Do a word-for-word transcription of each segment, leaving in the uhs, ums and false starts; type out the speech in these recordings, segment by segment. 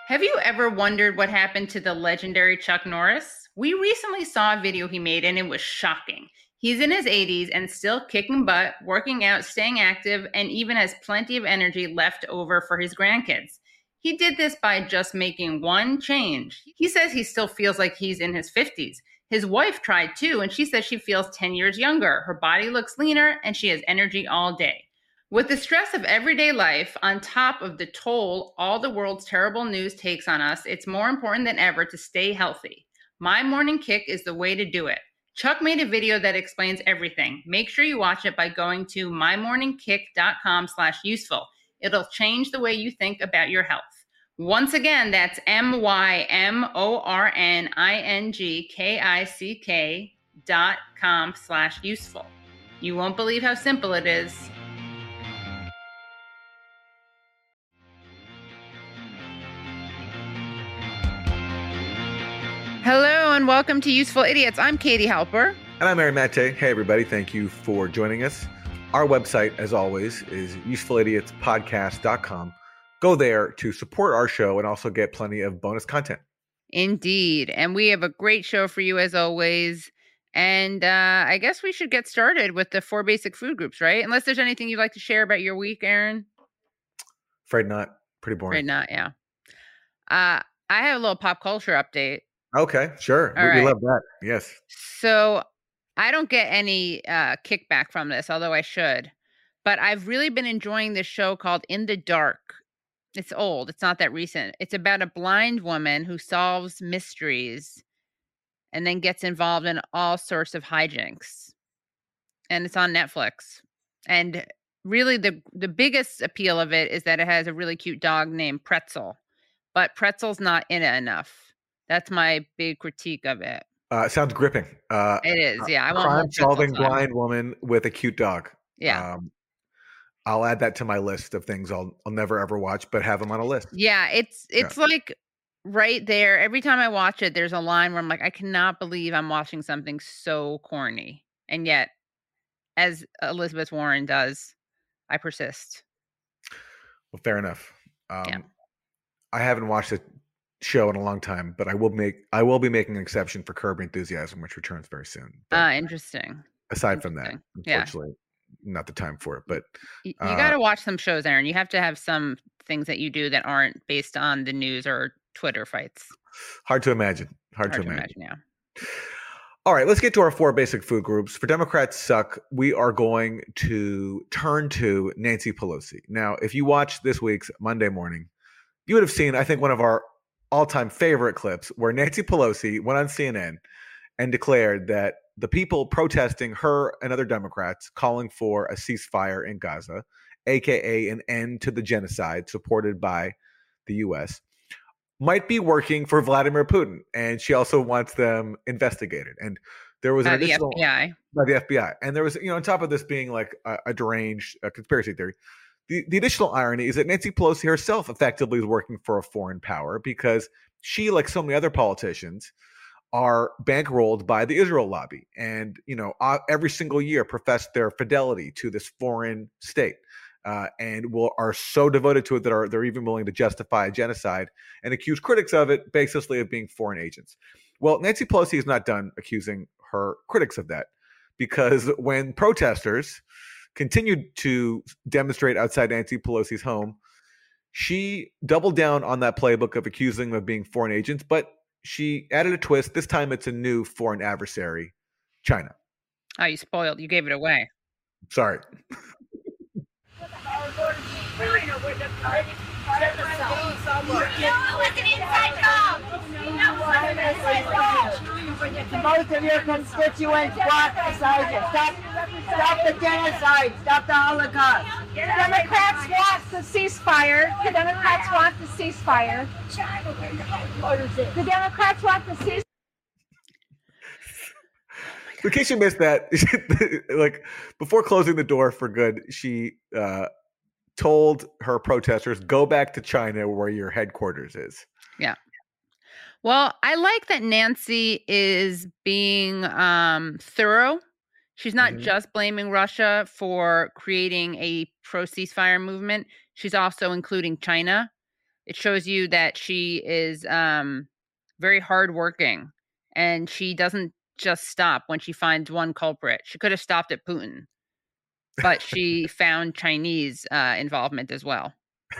Have you ever wondered what happened to the legendary Chuck Norris? We recently saw a video he made and it was shocking. He's in his eighties and still kicking butt, working out, staying active, and even has plenty of energy left over for his grandkids. He did this by just making one change. He says he still feels like he's in his fifties. His wife tried too, and she says she feels ten years younger. Her body looks leaner and she has energy all day. With the stress of everyday life, on top of the toll all the world's terrible news takes on us, it's more important than ever to stay healthy. My Morning Kick is the way to do it. Chuck made a video that explains everything. Make sure you watch it by going to mymorningkick.com slash useful. It'll change the way you think about your health. Once again, that's M-Y-M-O-R-N-I-N-G-K-I-C-K dot com slash useful. You won't believe how simple it is. Hello and welcome to Useful Idiots. I'm Katie Halper. And I'm Aaron Matte. Hey, everybody. Thank you for joining us. Our website, as always, is useful idiots podcast dot com. Go there to support our show and also get plenty of bonus content. Indeed. And we have a great show for you, as always. And uh, I guess we should get started with the four basic food groups, right? Unless there's anything you'd like to share about your week, Aaron. Afraid not. Pretty boring. Afraid not, yeah. Uh, I have a little pop culture update. Okay, sure. We, right. we love that. Yes. So I don't get any uh, kickback from this, although I should. But I've really been enjoying this show called In the Dark. It's old. It's not that recent. It's about a blind woman who solves mysteries and then gets involved in all sorts of hijinks. And it's on Netflix. And really the the biggest appeal of it is that it has a really cute dog named Pretzel. But Pretzel's not in it enough. That's my big critique of it. Uh, sounds gripping. Uh, it is, yeah. I want crime-solving blind woman with a cute dog. Yeah. Um, I'll add that to my list of things I'll I'll never ever watch, but have them on a list. Yeah, it's it's yeah. like right there. Every time I watch it, there's a line where I'm like, I cannot believe I'm watching something so corny, and yet, as Elizabeth Warren does, I persist. Well, fair enough. Um, yeah. I haven't watched it. Show in a long time, but I will make I will be making an exception for Curb Your Enthusiasm, which returns very soon. Ah, uh, interesting. Aside interesting. from that, unfortunately, yeah. not the time for it. But you, you uh, got to watch some shows, Aaron. You have to have some things that you do that aren't based on the news or Twitter fights. Hard to imagine. Hard, hard to, to imagine. imagine. Yeah. All right, let's get to our four basic food groups. For Democrats suck, we are going to turn to Nancy Pelosi. Now, if you watched this week's Monday morning, you would have seen, I think, one of our all-time favorite clips where Nancy Pelosi went on C N N and declared that the people protesting her and other Democrats calling for a ceasefire in Gaza, a k a an end to the genocide supported by the U S, might be working for Vladimir Putin. And she also wants them investigated. And there was by an the additional, F B I. By the F B I. And there was, you know, on top of this being like a, a deranged a conspiracy theory, The, the additional irony is that Nancy Pelosi herself effectively is working for a foreign power because she, like so many other politicians, are bankrolled by the Israel lobby and, you know, uh, every single year profess their fidelity to this foreign state uh, and will are so devoted to it that are they're even willing to justify a genocide and accuse critics of it basically of being foreign agents. Well, Nancy Pelosi is not done accusing her critics of that because when protesters continued to demonstrate outside Nancy Pelosi's home, she doubled down on that playbook of accusing them of being foreign agents, but she added a twist. This time it's a new foreign adversary, China. Oh, you spoiled. You gave it away. Sorry. No, it was an inside job. Most of your constituents walk beside you. Stop, stop the genocide. Stop the Holocaust. The Democrats want the ceasefire. The Democrats want the ceasefire. The Democrats want the ceasefire. In case you missed that, like before closing the door for good, she uh, told her protesters, "Go back to China, where your headquarters is." Yeah. Well, I like that Nancy is being um, thorough. She's not mm-hmm. just blaming Russia for creating a pro-ceasefire movement. She's also including China. It shows you that she is um, very hardworking, and she doesn't just stop when she finds one culprit. She could have stopped at Putin, but she found Chinese uh, involvement as well.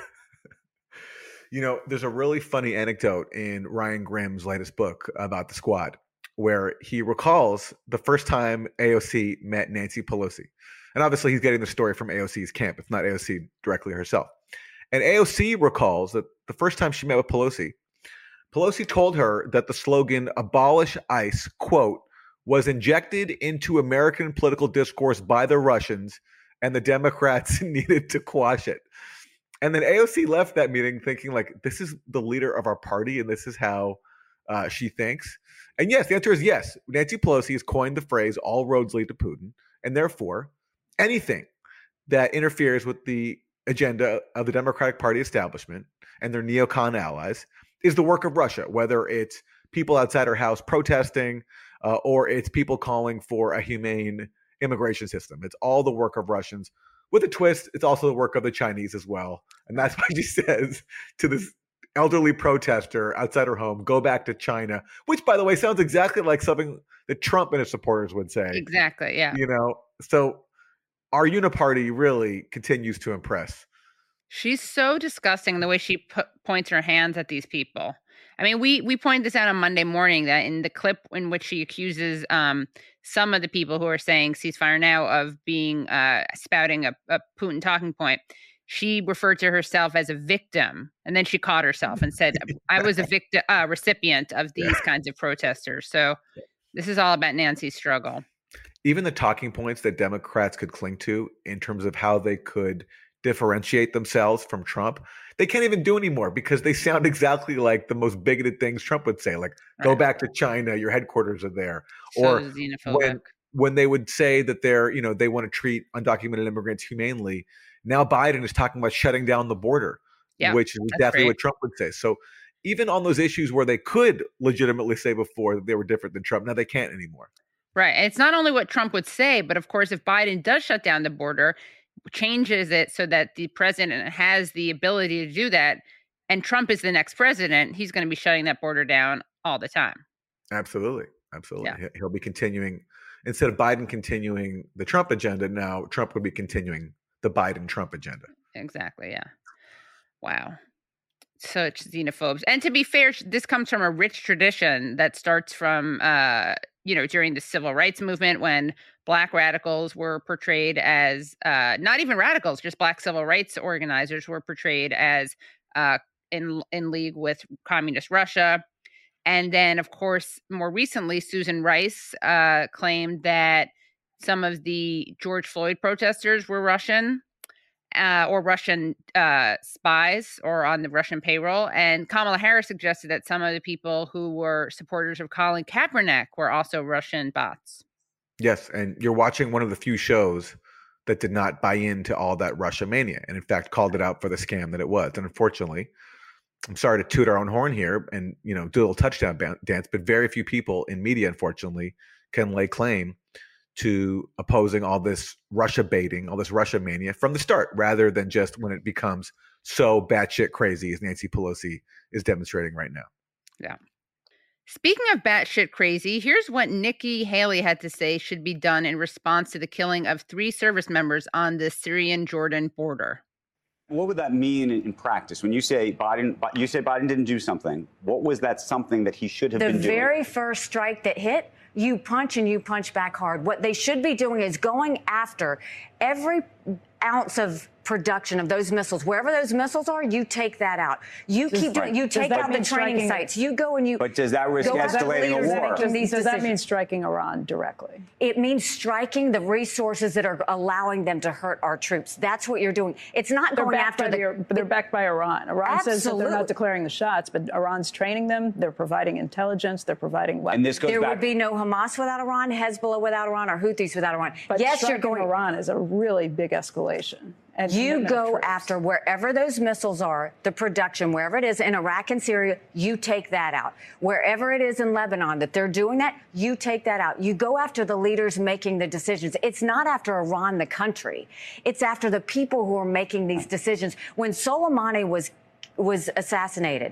You know, there's a really funny anecdote in Ryan Grimm's latest book about the Squad, where he recalls the first time A O C met Nancy Pelosi. And obviously he's getting the story from A O C's camp. It's not A O C directly herself. And A O C recalls that the first time she met with Pelosi, Pelosi told her that the slogan, abolish ICE, quote, was injected into American political discourse by the Russians, and the Democrats needed to quash it. And then A O C left that meeting thinking, like, this is the leader of our party, and this is how uh, she thinks. And yes, the answer is yes. Nancy Pelosi has coined the phrase, all roads lead to Putin. And therefore, anything that interferes with the agenda of the Democratic Party establishment and their neocon allies is the work of Russia, whether it's people outside her house protesting uh, or it's people calling for a humane immigration system. It's all the work of Russians. With a twist, it's also the work of the Chinese as well. And that's why she says to this elderly protester outside her home, go back to China, which, by the way, sounds exactly like something that Trump and his supporters would say. Exactly, yeah. You know, so our uniparty really continues to impress. She's so disgusting the way she p- points her hands at these people. I mean, we we pointed this out on Monday morning that in the clip in which she accuses um, some of the people who are saying ceasefire now of being uh, spouting a, a Putin talking point, she referred to herself as a victim, and then she caught herself and said, "I was a victim, uh, recipient of these yeah. kinds of protesters." So this is all about Nancy's struggle. Even the talking points that Democrats could cling to in terms of how they could differentiate themselves from Trump, they can't even do anymore because they sound exactly like the most bigoted things Trump would say, like, right. go back to China, your headquarters are there. So or when, when they would say that they're, you know, they want to treat undocumented immigrants humanely, now Biden is talking about shutting down the border, yeah, which is definitely great. What Trump would say. So even on those issues where they could legitimately say before that they were different than Trump, now they can't anymore. Right. And it's not only what Trump would say, but of course, if Biden does shut down the border, changes it so that the president has the ability to do that, and Trump is the next president, he's going to be shutting that border down all the time. Absolutely. Absolutely. Yeah. He'll be continuing, instead of Biden continuing the Trump agenda, now Trump would be continuing the Biden-Trump agenda. Exactly. Yeah. Wow. Such xenophobes. And to be fair, this comes from a rich tradition that starts from, uh, you know, during the civil rights movement when Black radicals were portrayed as, uh, not even radicals, just Black civil rights organizers were portrayed as uh, in in league with communist Russia. And then, of course, more recently, Susan Rice uh, claimed that some of the George Floyd protesters were Russian. Uh, or Russian uh, spies or on the Russian payroll. And Kamala Harris suggested that some of the people who were supporters of Colin Kaepernick were also Russian bots. Yes, and you're watching one of the few shows that did not buy into all that Russia mania and in fact called it out for the scam that it was. And unfortunately, I'm sorry to toot our own horn here and, you know, do a little touchdown ba- dance, but very few people in media, unfortunately, can lay claim to opposing all this Russia baiting, all this Russia mania from the start, rather than just when it becomes so batshit crazy as Nancy Pelosi is demonstrating right now. Yeah. Speaking of batshit crazy, here's what Nikki Haley had to say should be done in response to the killing of three service members on the Syrian-Jordan border. What would that mean in practice? When you say Biden, you say Biden didn't do something, what was that something that he should have the been doing? The very first strike that hit, you punch and you punch back hard. What they should be doing is going after every ounce of production of those missiles. Wherever those missiles are, you take that out. You does, keep doing, you take out the training sites. You go and you. But does that risk escalating a war? Does, does that decisions. mean striking Iran directly? It means striking the resources that are allowing them to hurt our troops. That's what you're doing. It's not they're going after the, the. They're backed by Iran. Iran absolutely. says that they're not declaring the shots, but Iran's training them. They're providing intelligence. They're providing weapons. And this goes there back. would be no Hamas without Iran, Hezbollah without Iran, or Houthis without Iran. But yes, you're going. Iran is a really big escalation. And you go after wherever those missiles are, the production, wherever it is in Iraq and Syria, you take that out. Wherever it is in Lebanon that they're doing that, you take that out. You go after the leaders making the decisions. It's not after Iran, the country. It's after the people who are making these decisions. When Soleimani was was assassinated,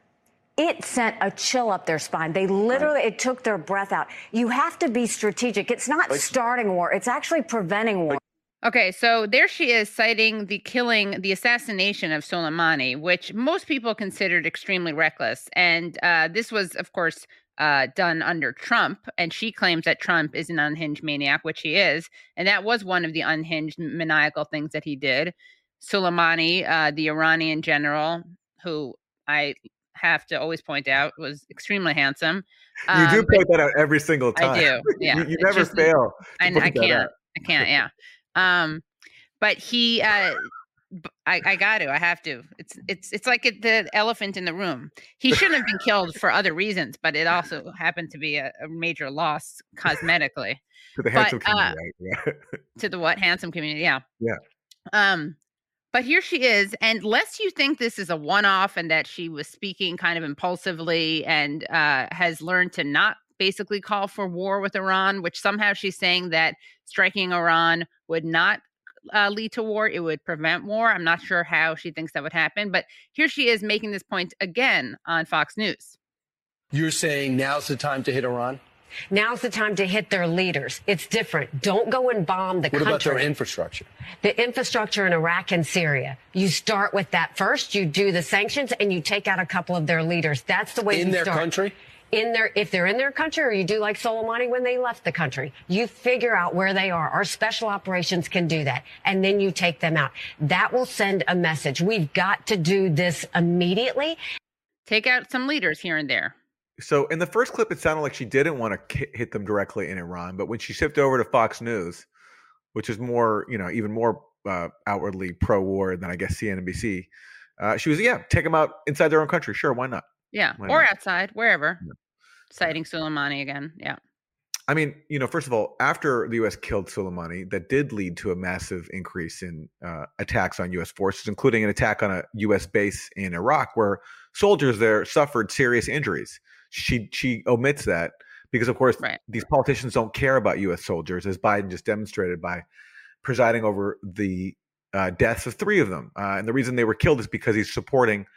it sent a chill up their spine. They literally, right. it took their breath out. You have to be strategic. It's not like, starting war. It's actually preventing war. Okay, so there she is citing the killing, the assassination of Soleimani, which most people considered extremely reckless. And uh, this was, of course, uh, done under Trump. And she claims that Trump is an unhinged maniac, which he is. And that was one of the unhinged maniacal things that he did. Soleimani, uh, the Iranian general, who I have to always point out was extremely handsome. Um, you do point that out every single time. I do. Yeah. you, you never just, fail. I, I can't. I can't. Yeah. Um, but he, uh, I, I got to. I have to. It's it's it's like it, the elephant in the room. He shouldn't have been killed for other reasons, but it also happened to be a, a major loss cosmetically. To the handsome but, community, uh, right? Yeah. To the what? Handsome community, yeah. Yeah. Um, but here she is, and lest you think this is a one-off and that she was speaking kind of impulsively and uh, has learned to not basically call for war with Iran, which somehow she's saying that striking Iran would not uh, lead to war. It would prevent war. I'm not sure how she thinks that would happen, but here she is making this point again on Fox News. You're saying now's the time to hit Iran? Now's the time to hit their leaders. It's different. Don't go and bomb the what country. What about their infrastructure? The infrastructure in Iraq and Syria. You start with that first. You do the sanctions and you take out a couple of their leaders. That's the way in you their start. country? In their, if they're in their country, or you do like Soleimani when they left the country, you figure out where they are. Our special operations can do that. And then you take them out. That will send a message. We've got to do this immediately. Take out some leaders here and there. So in the first clip, it sounded like she didn't want to hit them directly in Iran. But when she shifted over to Fox News, which is more, you know, even more uh, outwardly pro-war than I guess C N N B C, uh, she was, yeah, take them out inside their own country. Sure, why not? Yeah, why or not? Outside, wherever. Yeah. Citing Soleimani again, yeah. I mean, you know, first of all, after the U S killed Soleimani, that did lead to a massive increase in uh, attacks on U S forces, including an attack on a U S base in Iraq where soldiers there suffered serious injuries. She she omits that because, of course, right. these politicians don't care about U S soldiers, as Biden just demonstrated by presiding over the uh, deaths of three of them. Uh, and the reason they were killed is because he's supporting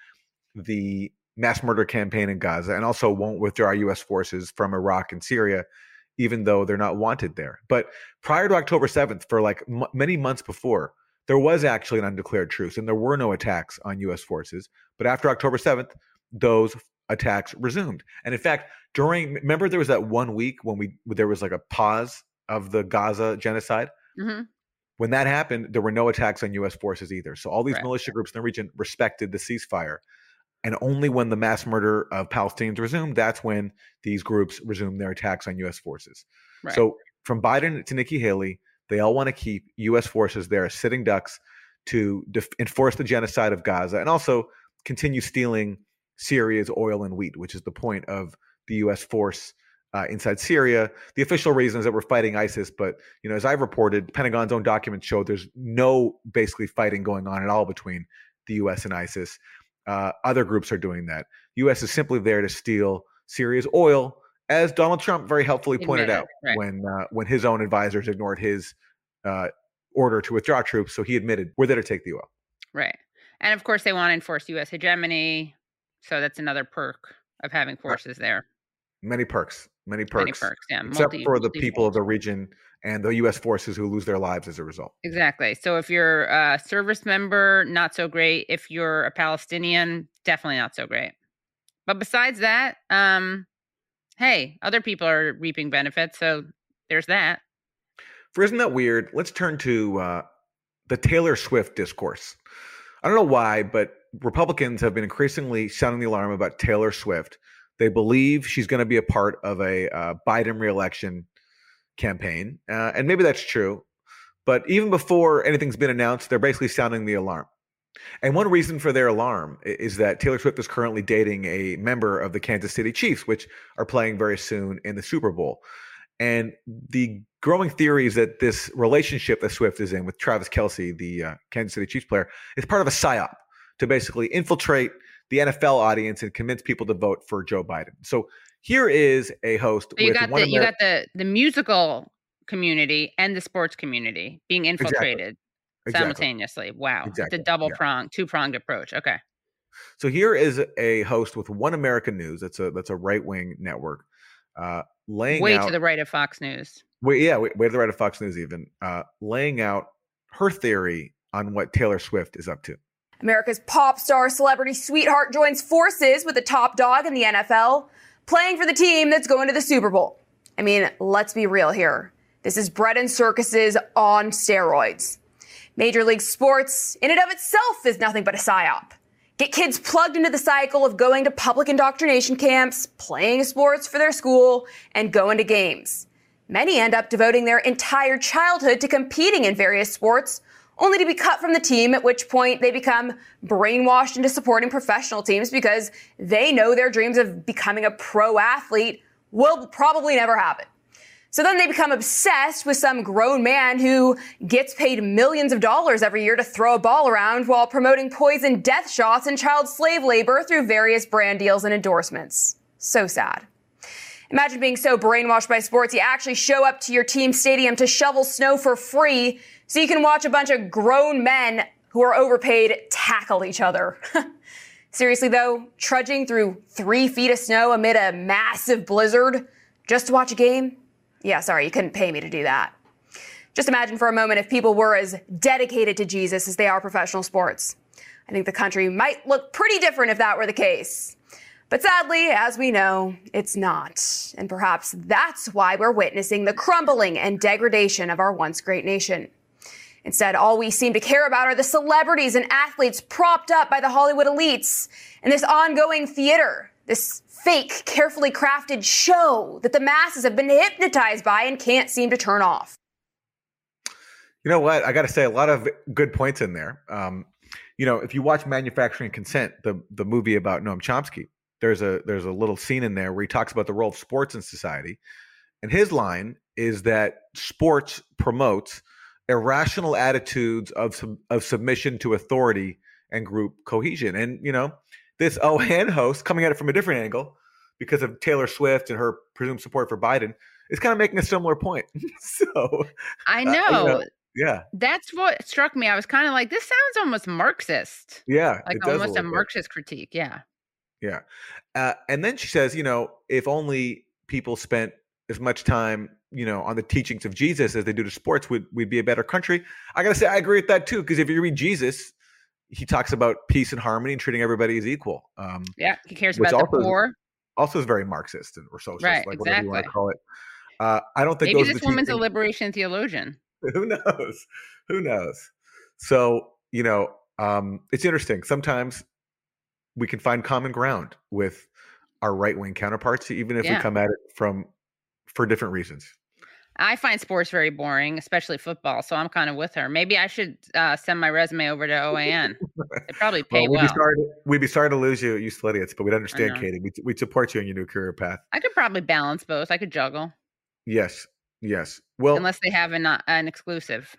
the mass murder campaign in Gaza and also won't withdraw U S forces from Iraq and Syria, even though they're not wanted there. But prior to October seventh, for like m- many months before, there was actually an undeclared truce and there were no attacks on U S forces. But after October seventh, those attacks resumed. And in fact, during, remember there was that one week when we there was like a pause of the Gaza genocide? Mm-hmm. When that happened, there were no attacks on U S forces either. So all these right. militia groups in the region respected the ceasefire. And only when the mass murder of Palestinians resumed, that's when these groups resumed their attacks on U S forces. Right. So from Biden to Nikki Haley, they all want to keep U S forces there as sitting ducks to def- enforce the genocide of Gaza and also continue stealing Syria's oil and wheat, which is the point of the U S force uh, inside Syria. The official reason is that we're fighting ISIS, but you know, as I've reported, Pentagon's own documents show there's no basically fighting going on at all between the U S and ISIS. Uh, other groups are doing that. U S is simply there to steal Syria's oil, as Donald Trump very helpfully pointed out right. when uh, when his own advisors ignored his uh, order to withdraw troops. So he admitted, we're there to take the oil. Right. And of course, they want to enforce U S hegemony. So that's another perk of having forces there. Many perks, many perks, many perks, yeah. Except multi, for the multi people of the region and the U S forces who lose their lives as a result. Exactly. So if you're a service member, not so great. If you're a Palestinian, definitely not so great. But besides that, um, hey, other people are reaping benefits. So there's that. For isn't that weird? Let's turn to uh, the Taylor Swift discourse. I don't know why, but Republicans have been increasingly sounding the alarm about Taylor Swift. They believe she's going to be a part of a uh, Biden reelection campaign. Uh, and maybe that's true. But even before anything's been announced, they're basically sounding the alarm. And one reason for their alarm is that Taylor Swift is currently dating a member of the Kansas City Chiefs, which are playing very soon in the Super Bowl. And the growing theory is that this relationship that Swift is in with Travis Kelce, the uh, Kansas City Chiefs player, is part of a psyop to basically infiltrate the N F L audience and convince people to vote for Joe Biden. So here is a host. So you with got one the Ameri- you got the the musical community and the sports community being infiltrated exactly. simultaneously. Wow, Exactly. it's a double yeah. prong, two pronged approach. Okay. So here is a host with One American News. That's a that's a right wing network, uh, laying way out to the right of Fox News. Way, yeah, way, way to the right of Fox News, even uh, laying out her theory on what Taylor Swift is up to. America's pop star celebrity sweetheart joins forces with the top dog in the N F L, playing for the team that's going to the Super Bowl. I mean, let's be real here. This is bread and circuses on steroids. Major League Sports, in and of itself, is nothing but a psyop. Get kids plugged into the cycle of going to public indoctrination camps, playing sports for their school, and going to games. Many end up devoting their entire childhood to competing in various sports, only to be cut from the team, at which point they become brainwashed into supporting professional teams because they know their dreams of becoming a pro athlete will probably never happen. So then they become obsessed with some grown man who gets paid millions of dollars every year to throw a ball around while promoting poison death shots and child slave labor through various brand deals and endorsements. So sad. Imagine being so brainwashed by sports you actually show up to your team stadium to shovel snow for free so you can watch a bunch of grown men who are overpaid tackle each other. Seriously though, trudging through three feet of snow amid a massive blizzard just to watch a game? Yeah, sorry, you couldn't pay me to do that. Just imagine for a moment if people were as dedicated to Jesus as they are professional sports. I think the country might look pretty different if that were the case. But sadly, as we know, it's not. And perhaps that's why we're witnessing the crumbling and degradation of our once great nation. Instead, all we seem to care about are the celebrities and athletes propped up by the Hollywood elites and this ongoing theater, this fake, carefully crafted show that the masses have been hypnotized by and can't seem to turn off. You know what? I got to say, a lot of good points in there. Um, you know, if you watch Manufacturing Consent, the the movie about Noam Chomsky, there's a there's a little scene in there where he talks about the role of sports in society, and his line is that sports promotes irrational attitudes of sub, of submission to authority and group cohesion. And you know, this O N host coming at it from a different angle because of Taylor Swift and her presumed support for Biden is kind of making a similar point. so I know. Uh, you know, yeah. That's what struck me. I was kind of like, this sounds almost Marxist. Yeah. Like almost a, a Marxist critique. Yeah. Yeah. Uh, and then she says, you know, if only people spent as much time, you know, on the teachings of Jesus as they do to sports, we'd, we'd be a better country. I got to say, I agree with that too. Because if you read Jesus, he talks about peace and harmony and treating everybody as equal. Um, yeah. He cares about the poor. Is, also is very Marxist and or socialist, right, like exactly. whatever you want to call it. Uh, I don't think maybe those this are woman's things. a liberation theologian. Who knows? Who knows? So, you know, um, it's interesting. Sometimes we can find common ground with our right-wing counterparts, even if yeah. we come at it from for different reasons. I find sports very boring, especially football. So I'm kind of with her. Maybe I should uh, send my resume over to O A N. They probably pay well. We'd, well. Be sorry to, we'd be sorry to lose you, you idiots, but we'd understand, Katie. We'd, we'd support you in your new career path. I could probably balance both. I could juggle. Yes. Yes. Well, unless they have an, uh, an exclusive.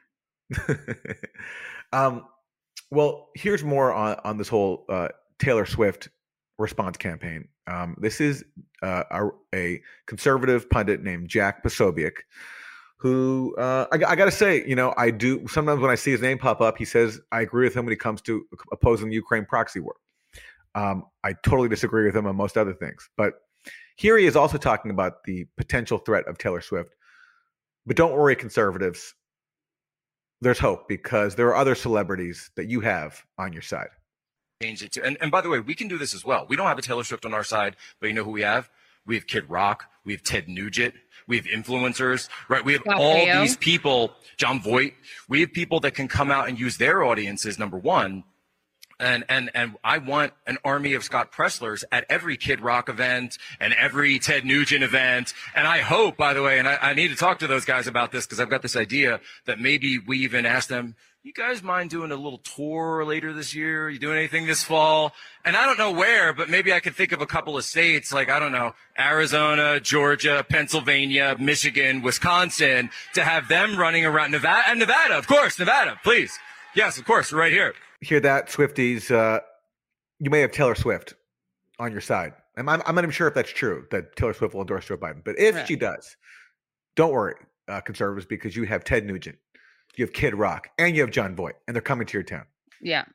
um, well, here's more on, on this whole uh, Taylor Swift response campaign. Um, this is uh, a, a conservative pundit named Jack Posobiec, who uh, I, I got to say, you know, I do sometimes when I see his name pop up, he says I agree with him when it comes to opposing the Ukraine proxy war. Um, I totally disagree with him on most other things, but here he is also talking about the potential threat of Taylor Swift. But don't worry, conservatives. There's hope because there are other celebrities that you have on your side. Change it to, and, and by the way, we can do this as well. We don't have a Taylor Swift on our side, but you know who we have? We have Kid Rock. We have Ted Nugent. We have influencers, right? We have Scott all Baio. these people, John Voight. We have people that can come out and use their audiences, number one. And, and, and I want an army of Scott Presslers at every Kid Rock event and every Ted Nugent event. And I hope, by the way, and I, I need to talk to those guys about this because I've got this idea that maybe we even ask them, you guys mind doing a little tour later this year? Are you doing anything this fall? And I don't know where, but maybe I could think of a couple of states like, I don't know, Arizona, Georgia, Pennsylvania, Michigan, Wisconsin, to have them running around Nevada and Nevada, of course, Nevada, please. Yes, of course, right here. Hear that, Swifties? Uh, you may have Taylor Swift on your side. I'm, I'm, I'm not even sure if that's true, that Taylor Swift will endorse Joe Biden. But if right. she does, don't worry, uh, conservatives, because you have Ted Nugent, you have Kid Rock, and you have John Voight, and they're coming to your town. Yeah.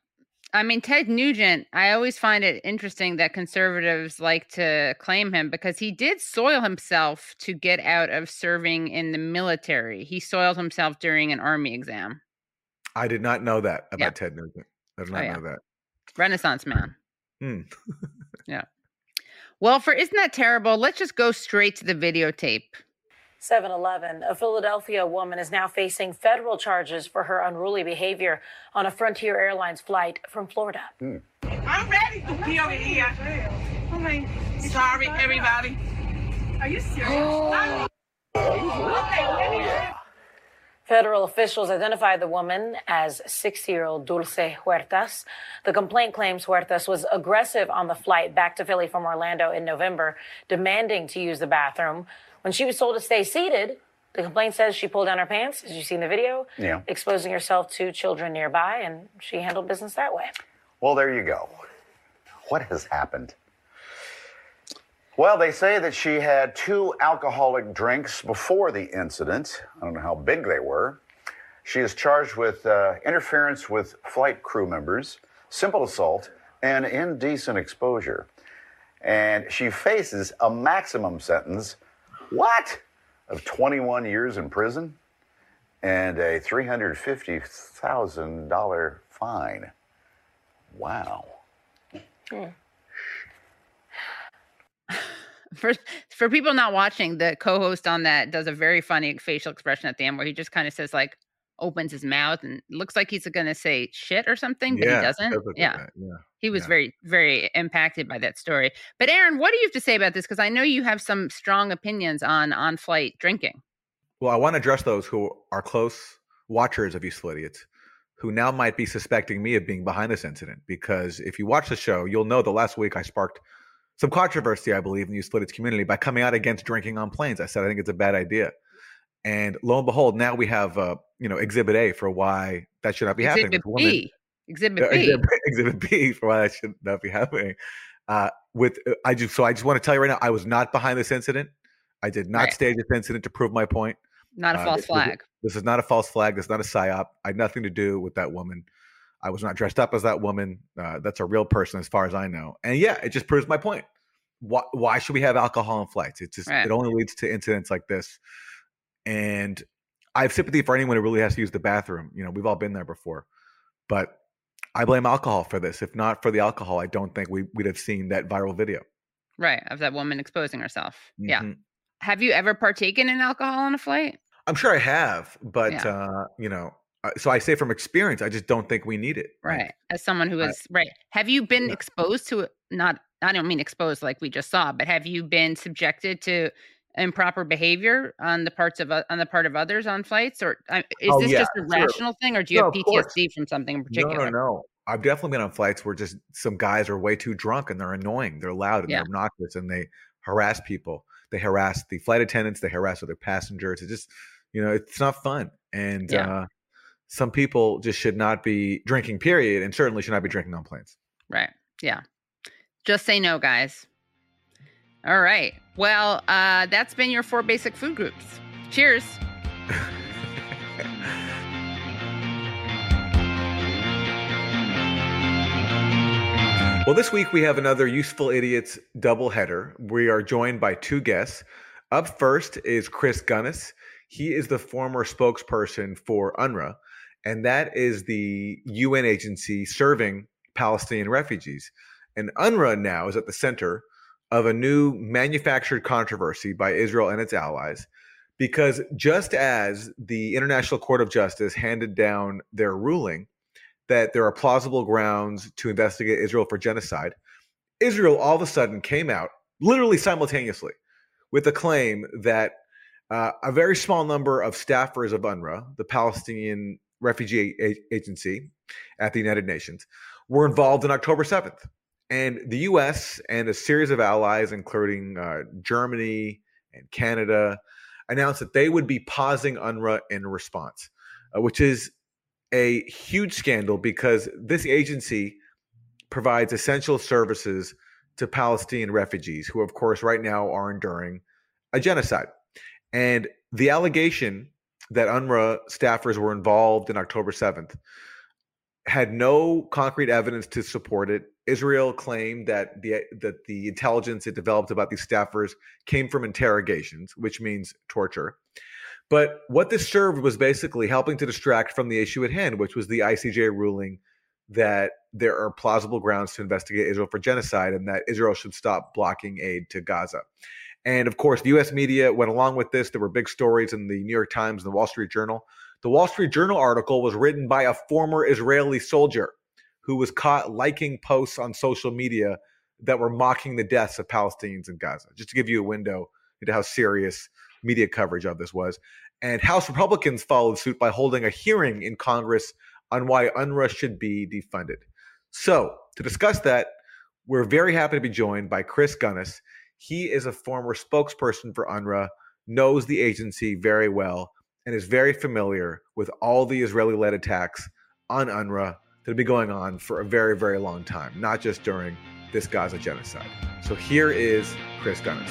I mean, Ted Nugent, I always find it interesting that conservatives like to claim him because he did soil himself to get out of serving in the military. He soiled himself during an army exam. I did not know that about Yeah. Ted Nugent. I did not Oh, yeah. know that. Renaissance man. Hmm. Yeah. Well, for Isn't That Terrible, let's just go straight to the videotape. seven eleven, a Philadelphia woman is now facing federal charges for her unruly behavior on a Frontier Airlines flight from Florida. I'm ready to kill it here. Oh my. Sorry, everybody. Are you serious? Oh. Federal officials identified the woman as sixty-year-old Dulce Huertas. The complaint claims Huertas was aggressive on the flight back to Philly from Orlando in November, demanding to use the bathroom. When she was told to stay seated, the complaint says she pulled down her pants, as you see in the video, Yeah. exposing herself to children nearby, and she handled business that way. Well, there you go. What has happened? Well, they say that she had two alcoholic drinks before the incident. I don't know how big they were. She is charged with uh, interference with flight crew members, simple assault, and indecent exposure. And she faces a maximum sentence, what? Of twenty-one years in prison and a three hundred fifty thousand dollars fine. Wow. Hmm. For for people not watching, the co-host on that does a very funny facial expression at the end where he just kind of says, like, opens his mouth and looks like he's going to say shit or something, but Yeah, he doesn't. does look like Yeah. that, yeah, He was yeah. very, very impacted by that story. But Aaron, what do you have to say about this? Because I know you have some strong opinions on on-flight drinking. Well, I want to address those who are close watchers of Useful Idiots, who now might be suspecting me of being behind this incident. Because if you watch the show, you'll know that last week I sparked some controversy, I believe, in the Useful Idiots community by coming out against drinking on planes. I said I think it's a bad idea. And lo and behold, now we have, uh, you know, Exhibit A for why that should not be happening. Exhibit This woman- B. Exhibit Uh, B. Exhibit, Exhibit B for why that should not be happening. Uh, with uh, I just so I just want to tell you right now, I was not behind this incident. I did not Right. stage this incident to prove my point. Not a Uh, false this is- flag. This is not a false flag. This is not a psyop. I had nothing to do with that woman. I was not dressed up as that woman. Uh, that's a real person, as far as I know. And yeah, it just proves my point. Why, why should we have alcohol on flights? It just Right. it only leads to incidents like this. And I have sympathy for anyone who really has to use the bathroom. You know, we've all been there before. But I blame alcohol for this. If not for the alcohol, I don't think we, we'd have seen that viral video. Right. Of that woman exposing herself. Yeah. Mhm. Have you ever partaken in alcohol on a flight? I'm sure I have, but Yeah. uh, you know, uh, so I say from experience, I just don't think we need it. Like, Right. As someone who I- is right. Have you been Yeah. exposed to it? Not, I don't mean exposed like we just saw, but have you been subjected to improper behavior on the parts of o- on the part of others on flights, or uh, is Oh, this yeah, just a sure. rational thing, or do you No, have of P T S D course. from something in No, particular? no, no. I've definitely been on flights where just some guys are way too drunk and they're annoying, they're loud and Yeah. they're obnoxious, and they harass people. They harass the flight attendants, they harass other passengers. It just, you know, it's not fun. And Yeah. uh, some people just should not be drinking, period, and certainly should not be drinking on planes. Right. Yeah. Just say no, guys. All right. Well, uh, that's been your four basic food groups. Cheers. Well, this week we have another Useful Idiots doubleheader. We are joined by two guests. Up first is Chris Gunness. He is the former spokesperson for UNRWA, and that is the U N agency serving Palestinian refugees. And UNRWA now is at the center of a new manufactured controversy by Israel and its allies, because just as the International Court of Justice handed down their ruling that there are plausible grounds to investigate Israel for genocide, Israel all of a sudden came out, literally simultaneously, with a claim that uh, a very small number of staffers of UNRWA, the Palestinian Refugee A- Agency at the United Nations, were involved in October seventh. And the U S and a series of allies, including uh, Germany and Canada, announced that they would be pausing UNRWA in response, uh, which is a huge scandal because this agency provides essential services to Palestinian refugees who, of course, right now are enduring a genocide. And the allegation that UNRWA staffers were involved in October seventh had no concrete evidence to support it. Israel claimed that the that the intelligence it developed about these staffers came from interrogations, which means torture. But what this served was basically helping to distract from the issue at hand, which was the I C J ruling that there are plausible grounds to investigate Israel for genocide and that Israel should stop blocking aid to Gaza. And of course, the U S media went along with this. There were big stories in the New York Times and the Wall Street Journal. The Wall Street Journal article was written by a former Israeli soldier who was caught liking posts on social media that were mocking the deaths of Palestinians in Gaza, just to give you a window into how serious media coverage of this was. And House Republicans followed suit by holding a hearing in Congress on why UNRWA should be defunded. So to discuss that, we're very happy to be joined by Chris Gunness. He is a former spokesperson for UNRWA, knows the agency very well, and is very familiar with all the Israeli-led attacks on UNRWA that have been going on for a very, very long time, not just during this Gaza genocide. So here is Chris Gunness.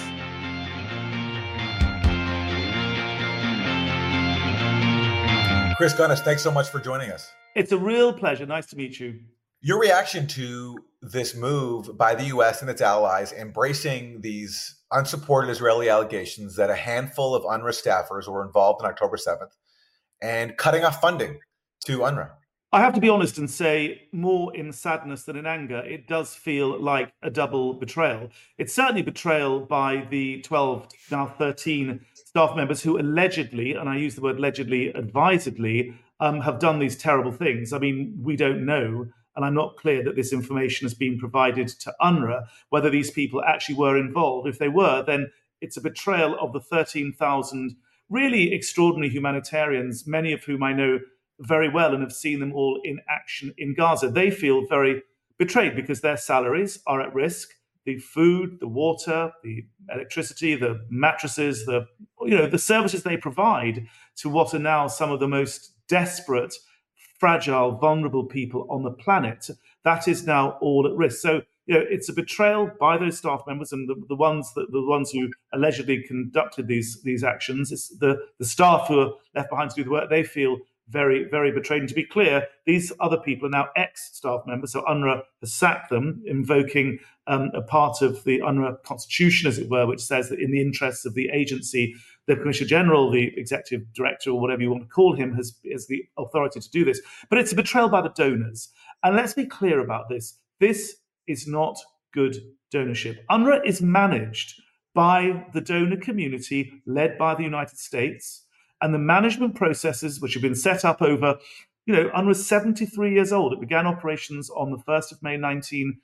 Chris Gunness, thanks so much for joining us. It's a real pleasure. Nice to meet you. Your reaction to this move by the U S and its allies embracing these unsupported Israeli allegations that a handful of UNRWA staffers were involved on October seventh and cutting off funding to UNRWA. I have to be honest and say, more in sadness than in anger, it does feel like a double betrayal. It's certainly betrayal by the twelve, now thirteen staff members who allegedly, and I use the word allegedly advisedly, um, have done these terrible things. I mean, we don't know, and I'm not clear that this information has been provided to UNRWA, whether these people actually were involved. If they were, then it's a betrayal of the thirteen thousand really extraordinary humanitarians, many of whom I know very well and have seen them all in action in Gaza. They feel very betrayed because their salaries are at risk. The food, the water, the electricity, the mattresses, the you know the services they provide to what are now some of the most desperate, fragile, vulnerable people on the planet, that is now all at risk. So you know it's a betrayal by those staff members and the, the ones that the ones who allegedly conducted these these actions. It's the the staff who are left behind to do the work. They feel very, very betrayed. And to be clear, these other people are now ex-staff members, so UNRWA has sacked them, invoking um, a part of the UNRWA constitution, as it were, which says that in the interests of the agency, the Commissioner General, the executive director, or whatever you want to call him, has, has the authority to do this. But it's a betrayal by the donors. And let's be clear about this. This is not good donorship. UNRWA is managed by the donor community led by the United States. And the management processes, which have been set up over, you know, UNRWA is seventy-three years old. It began operations on the first of May nineteen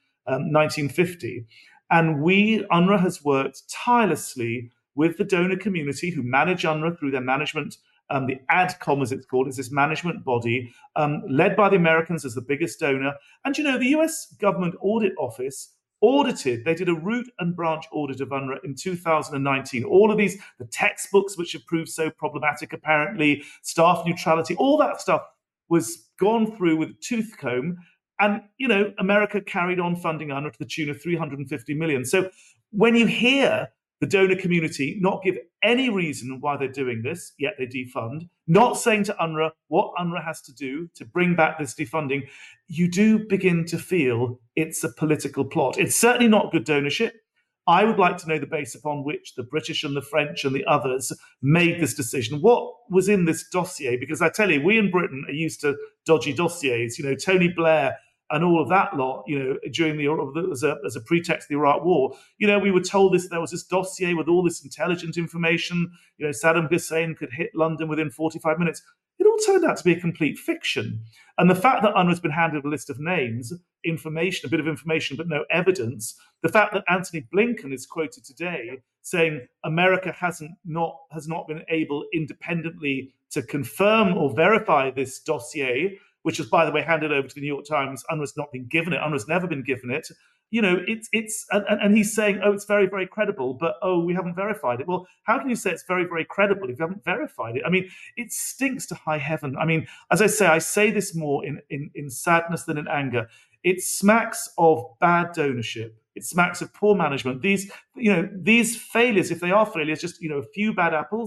fifty. And we, UNRWA has worked tirelessly with the donor community who manage UNRWA through their management, um, the ADCOM, as it's called, is this management body, um, led by the Americans as the biggest donor. And, you know, the U S Government Audit Office audited, they did a root and branch audit of UNRWA in two thousand nineteen. All of these, the textbooks which have proved so problematic apparently, staff neutrality, all that stuff was gone through with a tooth comb. And, you know, America carried on funding UNRWA to the tune of three hundred fifty million. So when you hear the donor community not give any reason why they're doing this, yet they defund, not saying to UNRWA what UNRWA has to do to bring back this defunding, you do begin to feel it's a political plot. It's certainly not good donorship. I would like to know the base upon which the British and the French and the others made this decision. What was in this dossier? Because I tell you, we in Britain are used to dodgy dossiers. You know, Tony Blair and all of that lot, you know, during the, as a, as a pretext of the Iraq War, you know, we were told this, there was this dossier with all this intelligent information, you know, Saddam Hussein could hit London within forty-five minutes. It all turned out to be a complete fiction. And the fact that UNRWA's been handed a list of names, information, a bit of information, but no evidence, the fact that Anthony Blinken is quoted today saying America hasn't not has not been able independently to confirm or verify this dossier, which was, by the way, handed over to the New York Times. UNRWA's not been given it. UNRWA's never been given it. You know, it's, it's, and, and he's saying, oh, it's very, very credible, but, oh, we haven't verified it. Well, how can you say it's very, very credible if you haven't verified it? I mean, it stinks to high heaven. I mean, as I say, I say this more in, in, in sadness than in anger. It smacks of bad donorship. It smacks of poor management. These, you know, these failures, if they are failures, just, you know, a few bad apples,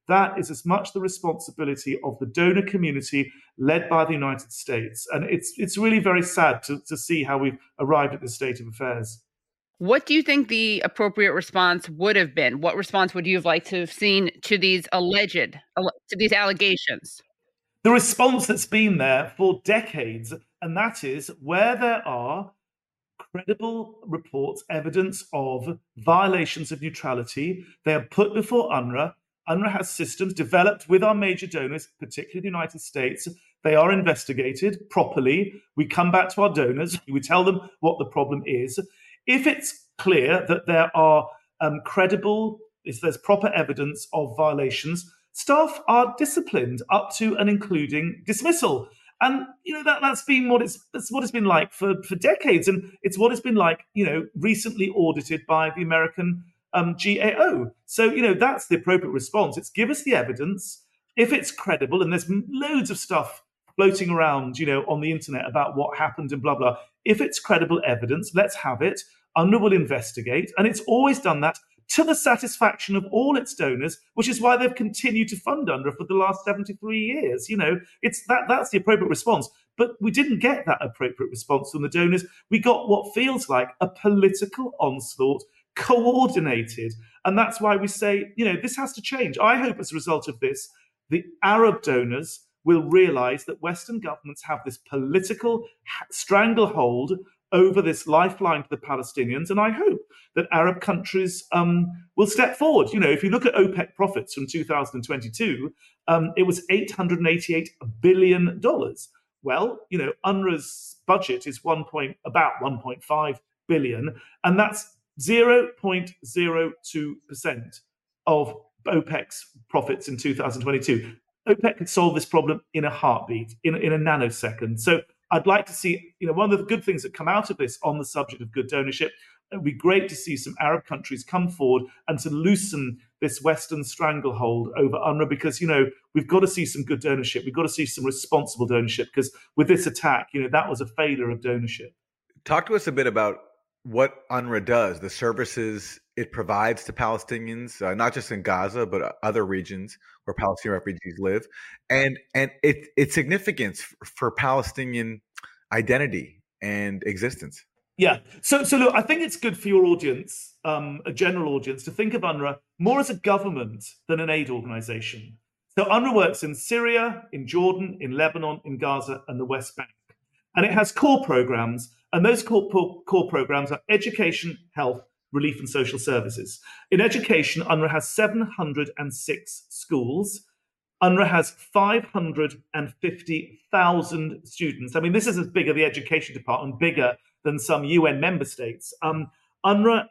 that is as much the responsibility of the donor community led by the United States. And it's it's really very sad to, to see how we've arrived at this state of affairs. What do you think the appropriate response would have been? What response would you have liked to have seen to these alleged, to these allegations? The response that's been there for decades, and that is where there are credible reports, evidence of violations of neutrality, they are put before UNRWA. UNRWA has systems developed with our major donors, particularly the United States. They are investigated properly. We come back to our donors. We tell them what the problem is. If it's clear that there are um, credible, if there's proper evidence of violations, staff are disciplined up to and including dismissal. And you know that that's been what it's that's what it's been like for, for decades, and it's what it's been like, you know, recently audited by the American um, G A O. So you know that's the appropriate response. It's give us the evidence. If it's credible, and there's loads of stuff floating around, you know, on the internet about what happened and blah blah. If it's credible evidence, let's have it. UNRWA will investigate, and it's always done that to the satisfaction of all its donors, which is why they've continued to fund UNRWA for the last seventy-three years. You know, it's that that's the appropriate response. But we didn't get that appropriate response from the donors. We got what feels like a political onslaught, coordinated. And that's why we say, you know, this has to change. I hope as a result of this, the Arab donors will realize that Western governments have this political stranglehold over this lifeline to the Palestinians. And I hope that Arab countries um, will step forward. You know, if you look at OPEC profits from two thousand twenty-two, um, it was eight hundred eighty-eight billion dollars. Well, you know, UNRWA's budget is one point, about one point five billion, and that's zero point zero two percent of OPEC's profits in two thousand twenty-two. OPEC could solve this problem in a heartbeat, in, in a nanosecond. So I'd like to see, you know, one of the good things that come out of this on the subject of good donorship, it would be great to see some Arab countries come forward and to loosen this Western stranglehold over UNRWA, because, you know, we've got to see some good donorship. We've got to see some responsible donorship, because with this attack, you know, that was a failure of donorship. Talk to us a bit about what UNRWA does, the services it provides to Palestinians, uh, not just in Gaza, but other regions where Palestinian refugees live, and and it, its significance for, for Palestinian identity and existence. Yeah. So, so look, I think it's good for your audience, um, a general audience, to think of UNRWA more as a government than an aid organization. So UNRWA works in Syria, in Jordan, in Lebanon, in Gaza, and the West Bank. And it has core programs, and those core, core programs are education, health, relief, and social services. In education, UNRWA has seven hundred six schools. UNRWA has five hundred fifty thousand students. I mean, this is as big as the education department, bigger than some U N member states. Um, UNRWA,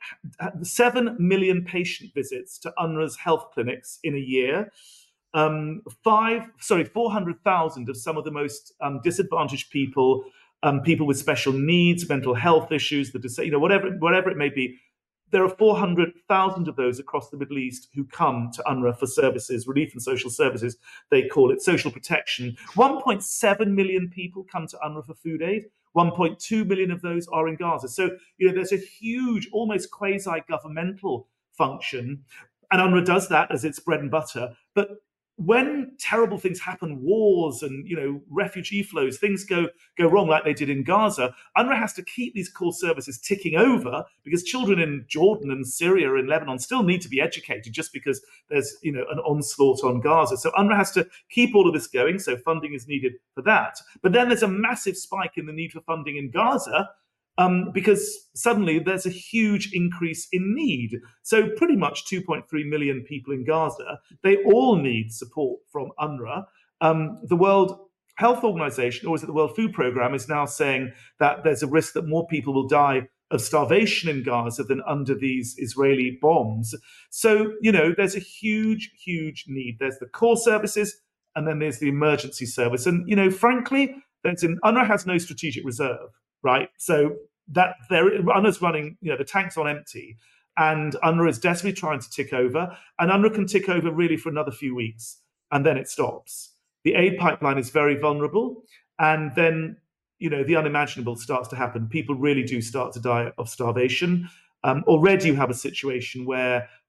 seven million patient visits to UNRWA's health clinics in a year. Um, five, sorry, four hundred thousand of some of the most um, disadvantaged people, um, people with special needs, mental health issues, the dis- you know, whatever, whatever it may be. There are four hundred thousand of those across the Middle East who come to UNRWA for services, relief and social services. They call it social protection. one point seven million people come to UNRWA for food aid. one point two million of those are in Gaza. So, you know, there's a huge, almost quasi-governmental function. And UNRWA does that as its bread and butter. But when terrible things happen, wars and, you know, refugee flows, things go go wrong like they did in Gaza, UNRWA has to keep these core services ticking over, because children in Jordan and Syria and Lebanon still need to be educated just because there's, you know, an onslaught on Gaza. So UNRWA has to keep all of this going, so funding is needed for that. But then there's a massive spike in the need for funding in Gaza, Um, because suddenly there's a huge increase in need. So pretty much two point three million people in Gaza, they all need support from UNRWA. Um, the World Health Organization, or is it the World Food Programme, is now saying that there's a risk that more people will die of starvation in Gaza than under these Israeli bombs. So, you know, there's a huge, huge need. There's the core services, and then there's the emergency service. And, you know, frankly, there's an, UNRWA has no strategic reserve. Right, so that there, UNRWA's running, you know, the tank's on empty, and UNRWA is desperately trying to tick over, and UNRWA can tick over really for another few weeks, and then it stops. The aid pipeline is very vulnerable, and then, you know, the unimaginable starts to happen. People really do start to die of starvation. Um, already, you have a situation where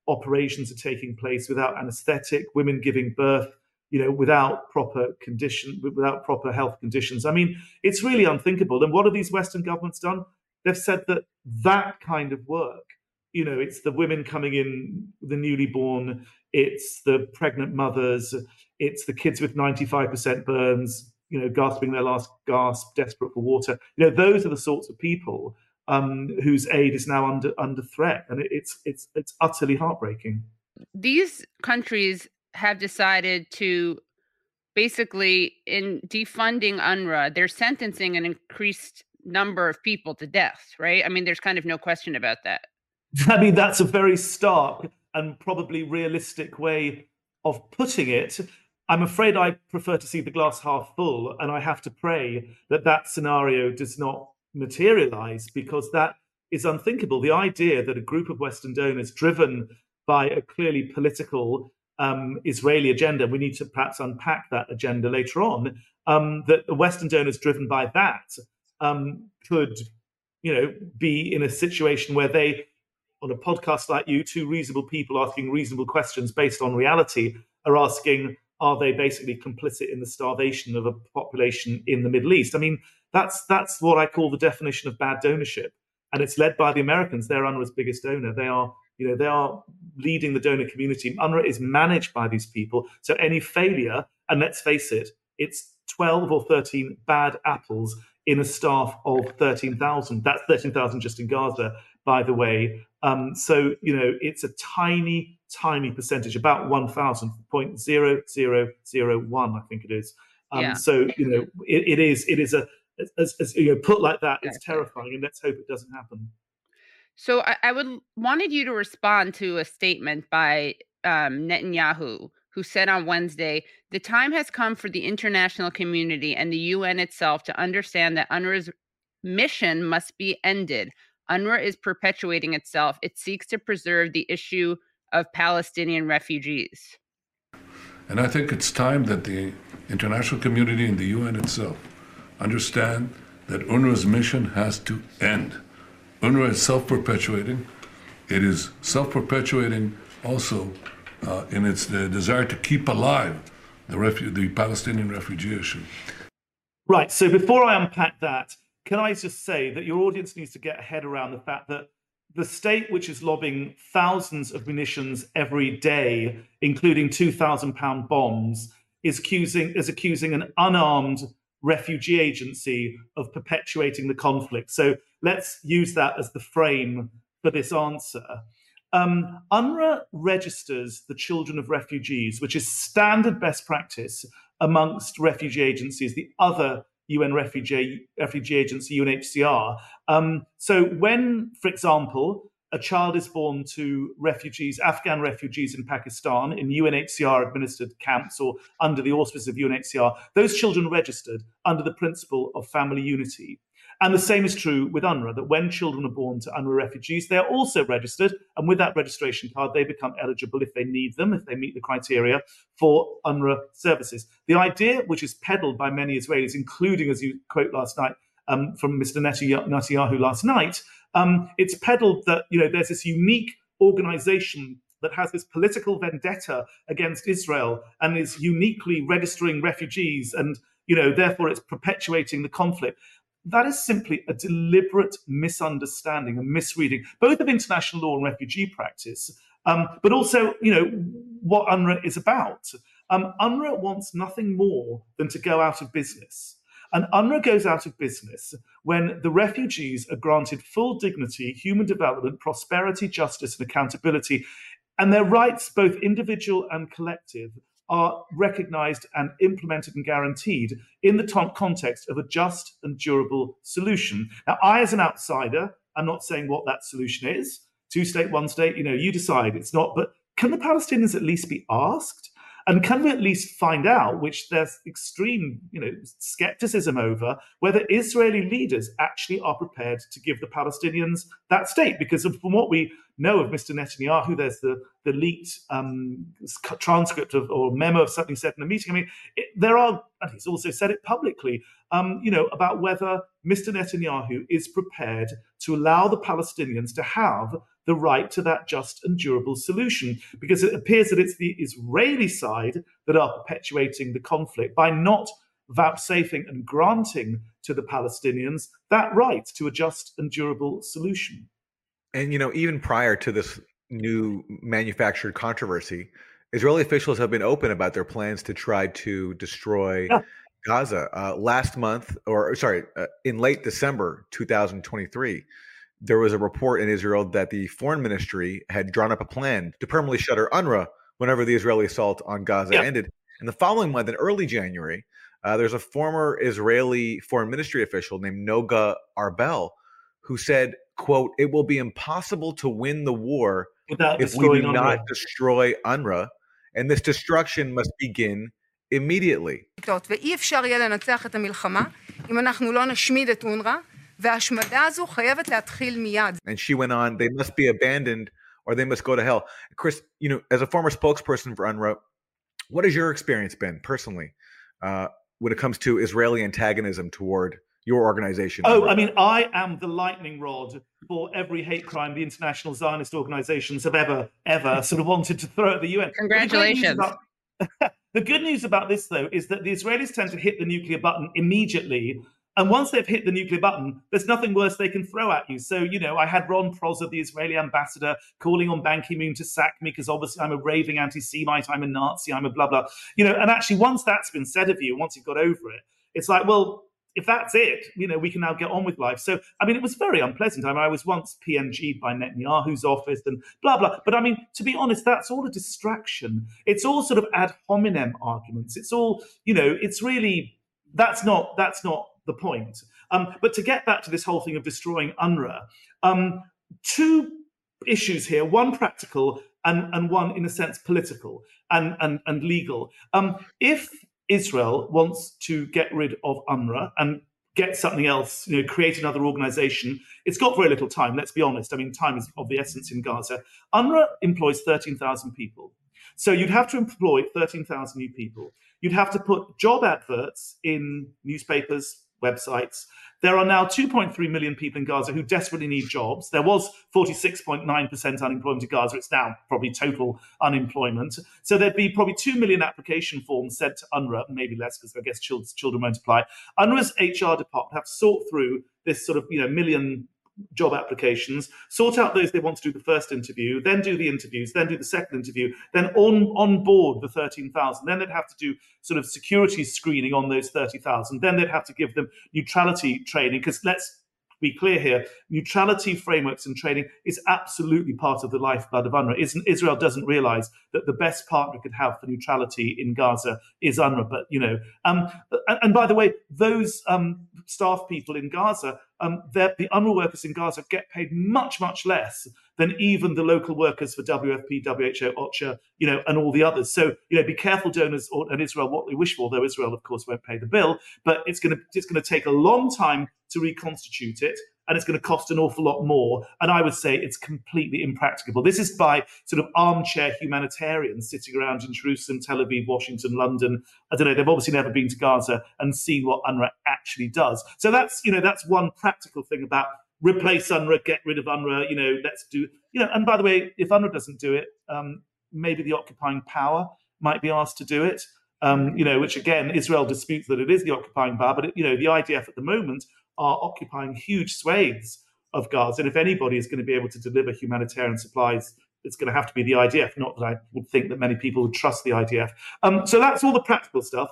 operations are taking place without anesthetic, women giving birth, you know, without proper condition, without proper health conditions. I mean, it's really unthinkable. And what have these Western governments done? They've said that that kind of work, you know, it's the women coming in, the newly born, it's the pregnant mothers, it's the kids with ninety-five percent burns, you know, gasping their last gasp, desperate for water. You know, those are the sorts of people um, whose aid is now under under threat, and it, it's it's it's utterly heartbreaking. These countries have decided to basically, in defunding UNRWA, they're sentencing an increased number of people to death, right? I mean, there's kind of no question about that. I mean, that's a very stark and probably realistic way of putting it. I'm afraid I prefer to see the glass half full, and I have to pray that that scenario does not materialize, because that is unthinkable. The idea that a group of Western donors driven by a clearly political um, Israeli agenda, we need to perhaps unpack that agenda later on, um, that the Western donors driven by that um, could, you know, be in a situation where they, on a podcast like you, two reasonable people asking reasonable questions based on reality, are asking, are they basically complicit in the starvation of a population in the Middle East? I mean, that's that's what I call the definition of bad donorship. And it's led by the Americans. They're UNRWA's biggest donor. They are, you know, they are leading the donor community. UNRWA is managed by these people. So any failure, and let's face it, it's twelve or thirteen bad apples in a staff of thirteen thousand. That's thirteen thousand just in Gaza, by the way. Um, so, you know, it's a tiny, tiny percentage, about one thousand, point zero zero zero one, I think it is. Um, Yeah. So, you know, it, it is, it is a, as, as you know, put like that, it's terrifying, and let's hope it doesn't happen. So I, I would wanted you to respond to a statement by um, Netanyahu, who said on Wednesday, "The time has come for the international community and the U N itself to understand that UNRWA's mission must be ended. UNRWA is perpetuating itself. It seeks to preserve the issue of Palestinian refugees." And I think it's time that the international community and the U N itself understand that UNRWA's mission has to end. UNRWA is self-perpetuating. It is self-perpetuating also uh, in its uh, desire to keep alive the, refu- the Palestinian refugee issue. Right, so before I unpack that, can I just say that your audience needs to get a head around the fact that the state, which is lobbing thousands of munitions every day, including two thousand pound bombs, is accusing, is accusing an unarmed refugee agency of perpetuating the conflict. So let's use that as the frame for this answer. Um, UNRWA registers the children of refugees, which is standard best practice amongst refugee agencies, the other U N refugee, refugee agency, U N H C R. Um, so when, for example, a child is born to refugees, Afghan refugees in Pakistan, in U N H C R-administered camps or under the auspices of U N H C R, those children are registered under the principle of family unity. And the same is true with UNRWA, that when children are born to UNRWA refugees, they are also registered, and with that registration card, they become eligible if they need them, if they meet the criteria for UNRWA services. The idea, which is peddled by many Israelis, including, as you quote last night, um, from Mister Netanyahu last night, um, it's peddled that, you know, there's this unique organization that has this political vendetta against Israel and is uniquely registering refugees, and, you know, therefore it's perpetuating the conflict. That is simply a deliberate misunderstanding, a misreading, both of international law and refugee practice, um, but also, you know, what UNRWA is about. Um, UNRWA wants nothing more than to go out of business. And UNRWA goes out of business when the refugees are granted full dignity, human development, prosperity, justice, and accountability, and their rights, both individual and collective, are recognized and implemented and guaranteed in the t- context of a just and durable solution. Now, I, as an outsider, I'm not saying what that solution is. Two state, one state, you know, you decide. It's not, but can the Palestinians at least be asked? And can we at least find out, which there's extreme, you know, skepticism over, whether Israeli leaders actually are prepared to give the Palestinians that state? Because from what we know of Mister Netanyahu, there's the, the leaked um, transcript of or memo of something said in a meeting. I mean, it, there are, and he's also said it publicly, um, you know, about whether Mister Netanyahu is prepared to allow the Palestinians to have the right to that just and durable solution, because it appears that it's the Israeli side that are perpetuating the conflict by not vouchsafing and granting to the Palestinians that right to a just and durable solution. And, you know, even prior to this new manufactured controversy, Israeli officials have been open about their plans to try to destroy yeah. Gaza. Uh, last month, or sorry, uh, in late December two thousand twenty-three, there was a report in Israel that the foreign ministry had drawn up a plan to permanently shutter UNRWA whenever the Israeli assault on Gaza yeah. ended. And the following month, in early January, uh, there's a former Israeli foreign ministry official named Noga Arbel who said, quote, "It will be impossible to win the war Without if we do UNRWA. not destroy UNRWA, and this destruction must begin immediately." ואי אפשר יהיה לנצח את המלחמה אם אנחנו לא נשמיד את אונר"א, וההשמדה הזו חייבת להתחיל מיד. And she went on, they must be abandoned or they must go to hell. Chris, you know, as a former spokesperson for UNRWA, what has your experience been personally uh, when it comes to Israeli antagonism toward your organization? Oh, I mean, I am the lightning rod for every hate crime the international Zionist organizations have ever, ever sort of wanted to throw at the U N. Congratulations. The good, about, the good news about this, though, is that the Israelis tend to hit the nuclear button immediately. And once they've hit the nuclear button, there's nothing worse they can throw at you. So, you know, I had Ron Prosser, the Israeli ambassador, calling on Ban Ki-moon to sack me because obviously I'm a raving anti-Semite, I'm a Nazi, I'm a blah, blah. You know, and actually once that's been said of you, once you've got over it, it's like, well, if that's it, you know, we can now get on with life. So, I mean, it was very unpleasant. I mean, I was once P N G'd by Netanyahu's office and blah, blah. But I mean, to be honest, that's all a distraction. It's all sort of ad hominem arguments. It's all, you know, it's really, that's not, that's not the point. Um, but to get back to this whole thing of destroying UNRWA, um, two issues here, one practical and, and one, in a sense, political and, and, and legal. Um, if Israel wants to get rid of UNRWA and get something else, you know, create another organization, it's got very little time, let's be honest. I mean, time is of the essence in Gaza. UNRWA employs thirteen thousand people. So you'd have to employ thirteen thousand new people. You'd have to put job adverts in newspapers, websites. There are now two point three million people in Gaza who desperately need jobs. There was forty-six point nine percent unemployment in Gaza. It's now probably total unemployment. So there'd be probably two million application forms sent to UNRWA, maybe less because I guess children, children won't apply. UNRWA's H R department have sought through this sort of, you know, million job applications, sort out those they want to do the first interview, then do the interviews, then do the second interview, then on, on board the thirteen thousand. Then they'd have to do sort of security screening on those thirty thousand. Then they'd have to give them neutrality training, because let's be clear here, neutrality frameworks and training is absolutely part of the lifeblood of UNRWA. Isn't, Israel doesn't realize that the best partner it could have for neutrality in Gaza is UNRWA. But, you know, um, and, and by the way, those um, staff people in Gaza, um, the UNRWA workers in Gaza get paid much, much less than even the local workers for W F P, W H O, OCHA, you know, and all the others. So, you know, be careful, donors or, and Israel, what we wish for, though Israel, of course, won't pay the bill. But it's going to it's going to take a long time to reconstitute it, and it's going to cost an awful lot more. And I would say it's completely impracticable. This is by sort of armchair humanitarians sitting around in Jerusalem, Tel Aviv, Washington, London. I don't know, they've obviously never been to Gaza and seen what UNRWA actually does. So that's, you know, that's one practical thing about replace UNRWA, get rid of UNRWA, you know, let's do, you know, and by the way, if UNRWA doesn't do it, um, maybe the occupying power might be asked to do it, um, you know, which again, Israel disputes that it is the occupying power, but, it, you know, the I D F at the moment are occupying huge swathes of Gaza. And if anybody is going to be able to deliver humanitarian supplies, it's going to have to be the I D F. Not that I would think that many people would trust the I D F. Um, so that's all the practical stuff.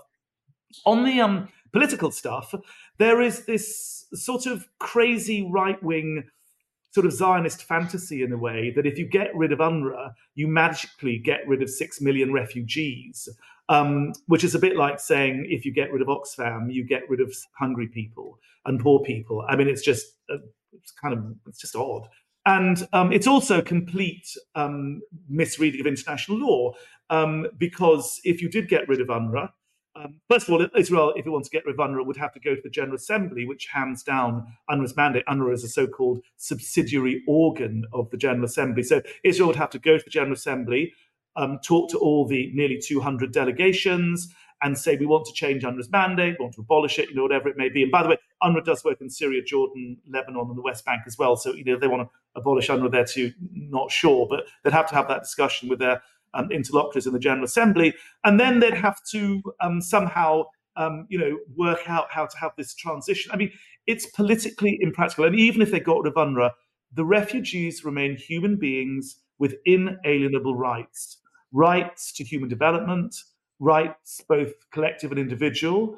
On the um, political stuff, there is this sort of crazy right-wing sort of Zionist fantasy in a way that if you get rid of UNRWA, you magically get rid of six million refugees, um, which is a bit like saying if you get rid of Oxfam, you get rid of hungry people and poor people. I mean, it's just uh, it's kind of it's just odd. And um, it's also complete um, misreading of international law, um, because if you did get rid of UNRWA, Um, first of all, Israel, if it wants to get rid of UNRWA, would have to go to the General Assembly, which hands down UNRWA's mandate. UNRWA is a so-called subsidiary organ of the General Assembly. So Israel would have to go to the General Assembly, um, talk to all the nearly two hundred delegations and say, we want to change UNRWA's mandate, we want to abolish it, you know, whatever it may be. And by the way, UNRWA does work in Syria, Jordan, Lebanon, and the West Bank as well. So, you know, if they want to abolish UNRWA there too, not sure, but they'd have to have that discussion with their um, interlocutors in the General Assembly, and then they'd have to um, somehow, um, you know, work out how to have this transition. I mean, it's politically impractical, and even if they got rid of UNRWA, the refugees remain human beings with inalienable rights, rights to human development, rights both collective and individual,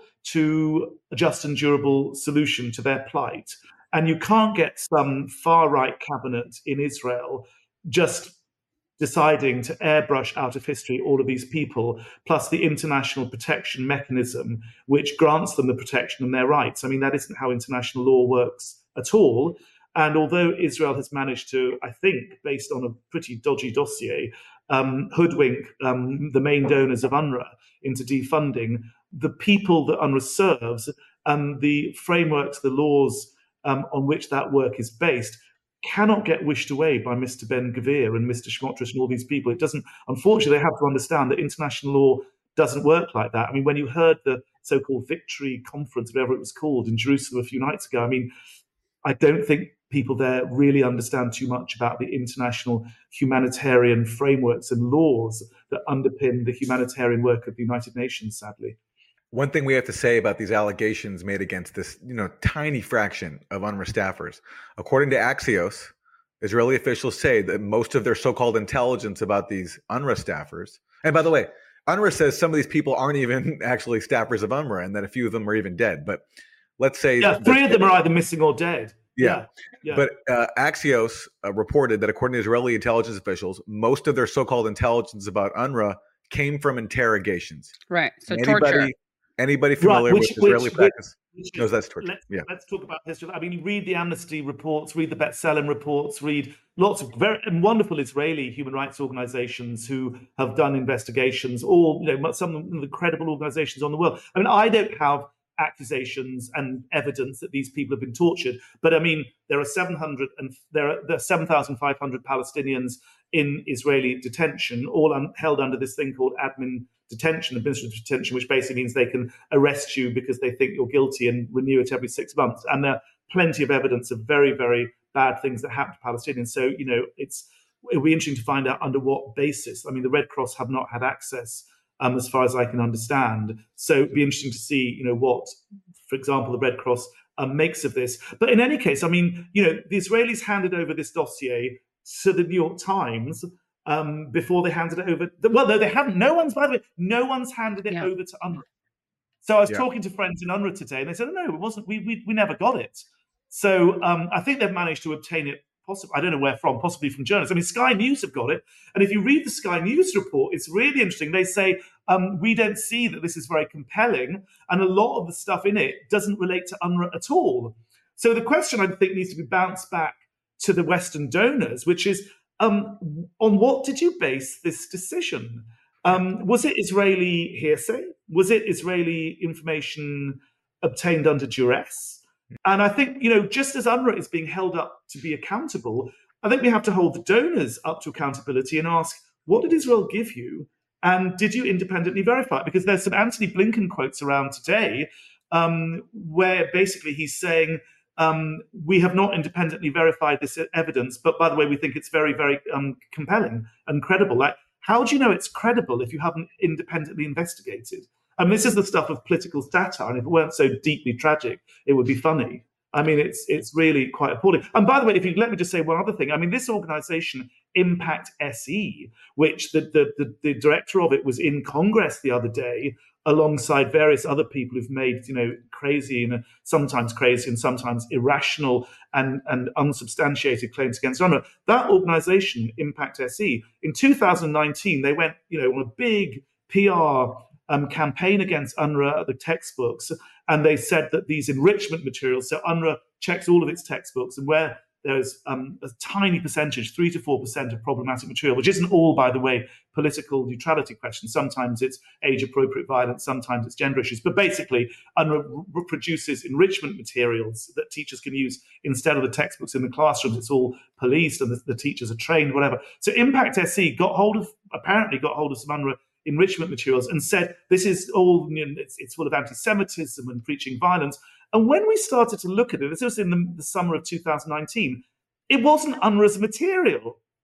to a just and durable solution to their plight. And you can't get some far-right cabinet in Israel just deciding to airbrush out of history all of these people, plus the international protection mechanism, which grants them the protection and their rights. I mean, that isn't how international law works at all. And although Israel has managed to, I think, based on a pretty dodgy dossier, um, hoodwink um, the main donors of UNRWA into defunding, the people that UNRWA serves and the frameworks, the laws um, on which that work is based cannot get wished away by Mister Ben-Gvir and Mister Smotrich and all these people. It doesn't, unfortunately, they have to understand that international law doesn't work like that. I mean, when you heard the so-called Victory Conference, whatever it was called, in Jerusalem a few nights ago, I mean, I don't think people there really understand too much about the international humanitarian frameworks and laws that underpin the humanitarian work of the United Nations, sadly. One thing we have to say about these allegations made against this, you know, tiny fraction of UNRWA staffers, according to Axios, Israeli officials say that most of their so-called intelligence about these UNRWA staffers, and by the way, UNRWA says some of these people aren't even actually staffers of UNRWA, and that a few of them are even dead. But let's say, yeah, three that, of them are either missing or dead. Yeah, yeah. But uh, Axios uh, reported that according to Israeli intelligence officials, most of their so-called intelligence about UNRWA came from interrogations. Right. So anybody, torture. Anybody familiar right, which, with Israeli which, practice which, knows that's torture. Let's, yeah. let's talk about history. I mean, read the Amnesty reports, read the B'Tselem reports, read lots of very and wonderful Israeli human rights organizations who have done investigations, all, you know, some of the credible organizations on the world. I mean, I don't have accusations and evidence that these people have been tortured, but I mean, there are seven hundred and there are, there are seven thousand five hundred Palestinians in Israeli detention, all un, held under this thing called admin detention, administrative detention, which basically means they can arrest you because they think you're guilty and renew it every six months. And there are plenty of evidence of very, very bad things that happen to Palestinians. So, you know, it's it'll be interesting to find out under what basis. I mean, the Red Cross have not had access, um, as far as I can understand. So it'd be interesting to see, you know, what, for example, the Red Cross um, makes of this. But in any case, I mean, you know, the Israelis handed over this dossier to the New York Times um, before they handed it over. Well, no, they haven't. No one's, by the way, no one's handed it yeah. over to UNRWA. So I was yeah. talking to friends in UNRWA today, and they said, oh, no, it wasn't. We, we, we never got it. So um, I think they've managed to obtain it, possibly, I don't know where from, possibly from journalists. I mean, Sky News have got it. And if you read the Sky News report, it's really interesting. They say, um, we don't see that this is very compelling. And a lot of the stuff in it doesn't relate to UNRWA at all. So the question, I think, needs to be bounced back to the Western donors, which is, um, on what did you base this decision? Um, was it Israeli hearsay? Was it Israeli information obtained under duress? And I think, you know, just as UNRWA is being held up to be accountable, I think we have to hold the donors up to accountability and ask, what did Israel give you? And did you independently verify it? Because there's some Antony Blinken quotes around today um, where basically he's saying, um, we have not independently verified this evidence, but by the way, we think it's very, very um, compelling and credible. Like, how do you know it's credible if you haven't independently investigated? I mean, this is the stuff of political satire, and if it weren't so deeply tragic, it would be funny. I mean, it's it's really quite appalling. And by the way, if you let me just say one other thing, I mean, this organization, Impact S E, which the, the, the, the director of it was in Congress the other day, alongside various other people who've made, you know, crazy and sometimes crazy and sometimes irrational and, and unsubstantiated claims against UNRWA. That organization, Impact S E, in two thousand nineteen, they went, you know, on a big P R Um, campaign against UNRWA, the textbooks, and they said that these enrichment materials, so UNRWA checks all of its textbooks, and where there's um, a tiny percentage, three to four percent of problematic material, which isn't all, by the way, political neutrality questions. Sometimes it's age-appropriate violence, sometimes it's gender issues. But basically, UNRWA r- produces enrichment materials that teachers can use instead of the textbooks in the classrooms. It's all policed, and the, the teachers are trained, whatever. So Impact S E got hold of, apparently got hold of some UNRWA enrichment materials and said, this is all, you know, it's, it's full of anti-Semitism and preaching violence. And when we started to look at it, this was in the, the summer of two thousand nineteen, it wasn't UNRWA's material.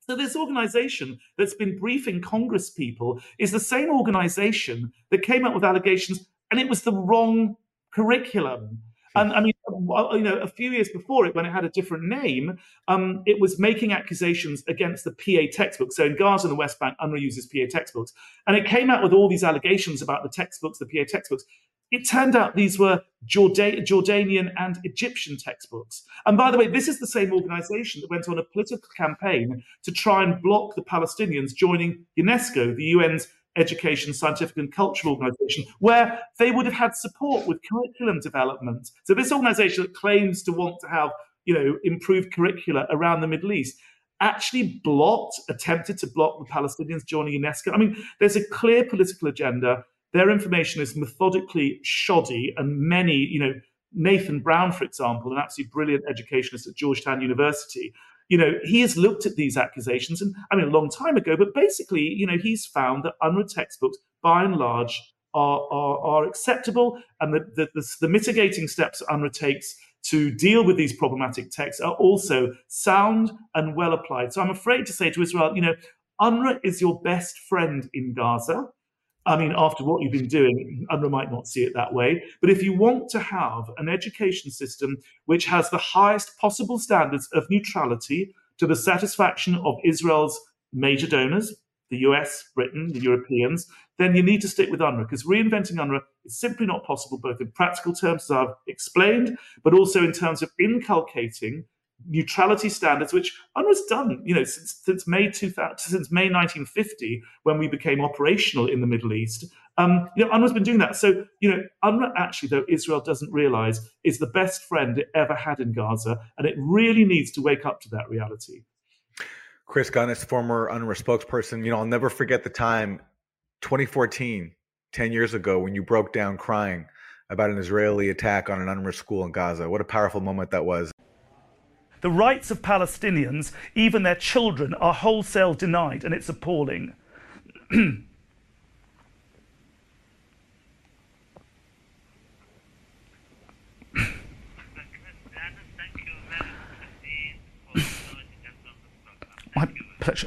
So this organization that's been briefing Congress people is the same organization that came up with allegations, and it was the wrong curriculum. And I mean, you know, a few years before it, when it had a different name, um, it was making accusations against the P A textbooks. So in Gaza and the West Bank, UNRWA uses P A textbooks. And it came out with all these allegations about the textbooks, the P A textbooks. It turned out these were Jordan- Jordanian and Egyptian textbooks. And by the way, this is the same organization that went on a political campaign to try and block the Palestinians joining UNESCO, the U N's Education, Scientific and Cultural Organization, where they would have had support with curriculum development. So this organization that claims to want to have, you know, improved curricula around the Middle East actually blocked, attempted to block the Palestinians joining UNESCO. I mean, there's a clear political agenda. Their information is methodically shoddy, and many, you know, Nathan Brown, for example, an absolutely brilliant educationist at Georgetown University, you know, he has looked at these accusations, and I mean, a long time ago, but basically, you know, he's found that UNRWA textbooks, by and large, are are, are acceptable, and that the, the, the mitigating steps UNRWA takes to deal with these problematic texts are also sound and well applied. So I'm afraid to say to Israel, you know, UNRWA is your best friend in Gaza. I mean, after what you've been doing, UNRWA might not see it that way. But if you want to have an education system which has the highest possible standards of neutrality to the satisfaction of Israel's major donors, the U S, Britain, the Europeans, then you need to stick with UNRWA, because reinventing UNRWA is simply not possible, both in practical terms, as I've explained, but also in terms of inculcating neutrality standards, which UNRWA's done, you know, since, since May two thousand, since May nineteen fifty, when we became operational in the Middle East. Um, you know, UNRWA's been doing that. So, you know, UNRWA actually, though Israel doesn't realize, is the best friend it ever had in Gaza, and it really needs to wake up to that reality. Chris Gunness, former UNRWA spokesperson, you know, I'll never forget the time, twenty fourteen, ten years ago, when you broke down crying about an Israeli attack on an UNRWA school in Gaza. What a powerful moment that was. The rights of Palestinians, even their children, are wholesale denied, and it's appalling. My pleasure.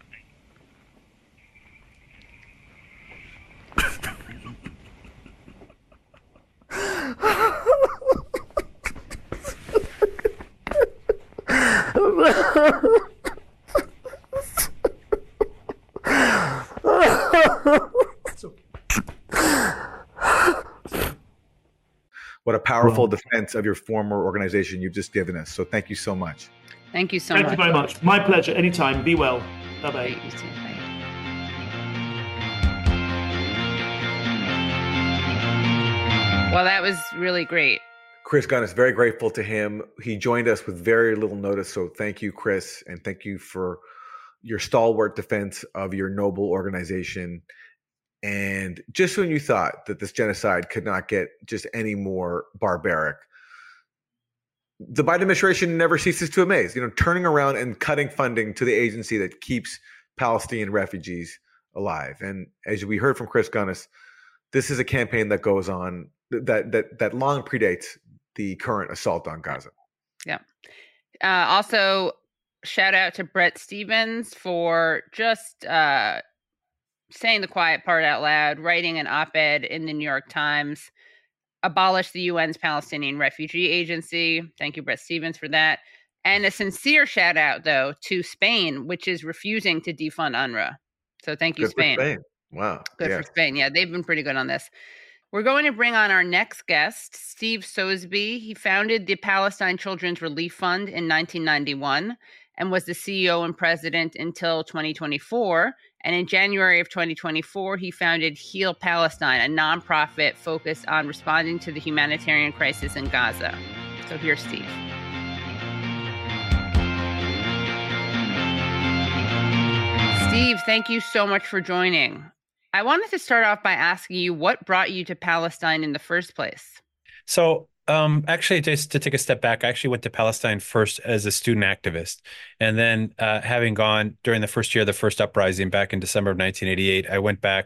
What a powerful defense of your former organization you've just given us. So thank you so much. Thank you so Thank much. you very much. My pleasure. Anytime. Be well. Bye-bye. Well, that was really great. Chris Gunness, very grateful to him. He joined us with very little notice. So thank you, Chris. And thank you for your stalwart defense of your noble organization. And just when you thought that this genocide could not get just any more barbaric, the Biden administration never ceases to amaze, you know, turning around and cutting funding to the agency that keeps Palestinian refugees alive. And as we heard from Chris Gunness, this is a campaign that goes on that that that long predates the current assault on Gaza. Yeah. Uh, also, shout out to Bret Stephens for just uh, saying the quiet part out loud, writing an op-ed in the New York Times, abolish the U N's Palestinian Refugee Agency. Thank you, Bret Stephens, for that. And a sincere shout out, though, to Spain, which is refusing to defund UNRWA. So thank you, Good Spain. for Spain. Wow. Good yeah. for Spain. Yeah, they've been pretty good on this. We're going to bring on our next guest, Steve Sosebee. He founded the Palestine Children's Relief Fund in nineteen ninety-one and was the C E O and president until twenty twenty-four. And in January of twenty twenty-four, he founded Heal Palestine, a nonprofit focused on responding to the humanitarian crisis in Gaza. So here's Steve. Steve, thank you so much for joining. I wanted to start off by asking you what brought you to Palestine in the first place. So um, actually, just to take a step back, I actually went to Palestine first as a student activist. And then uh, having gone during the first year of the first uprising back in December of nineteen eighty-eight, I went back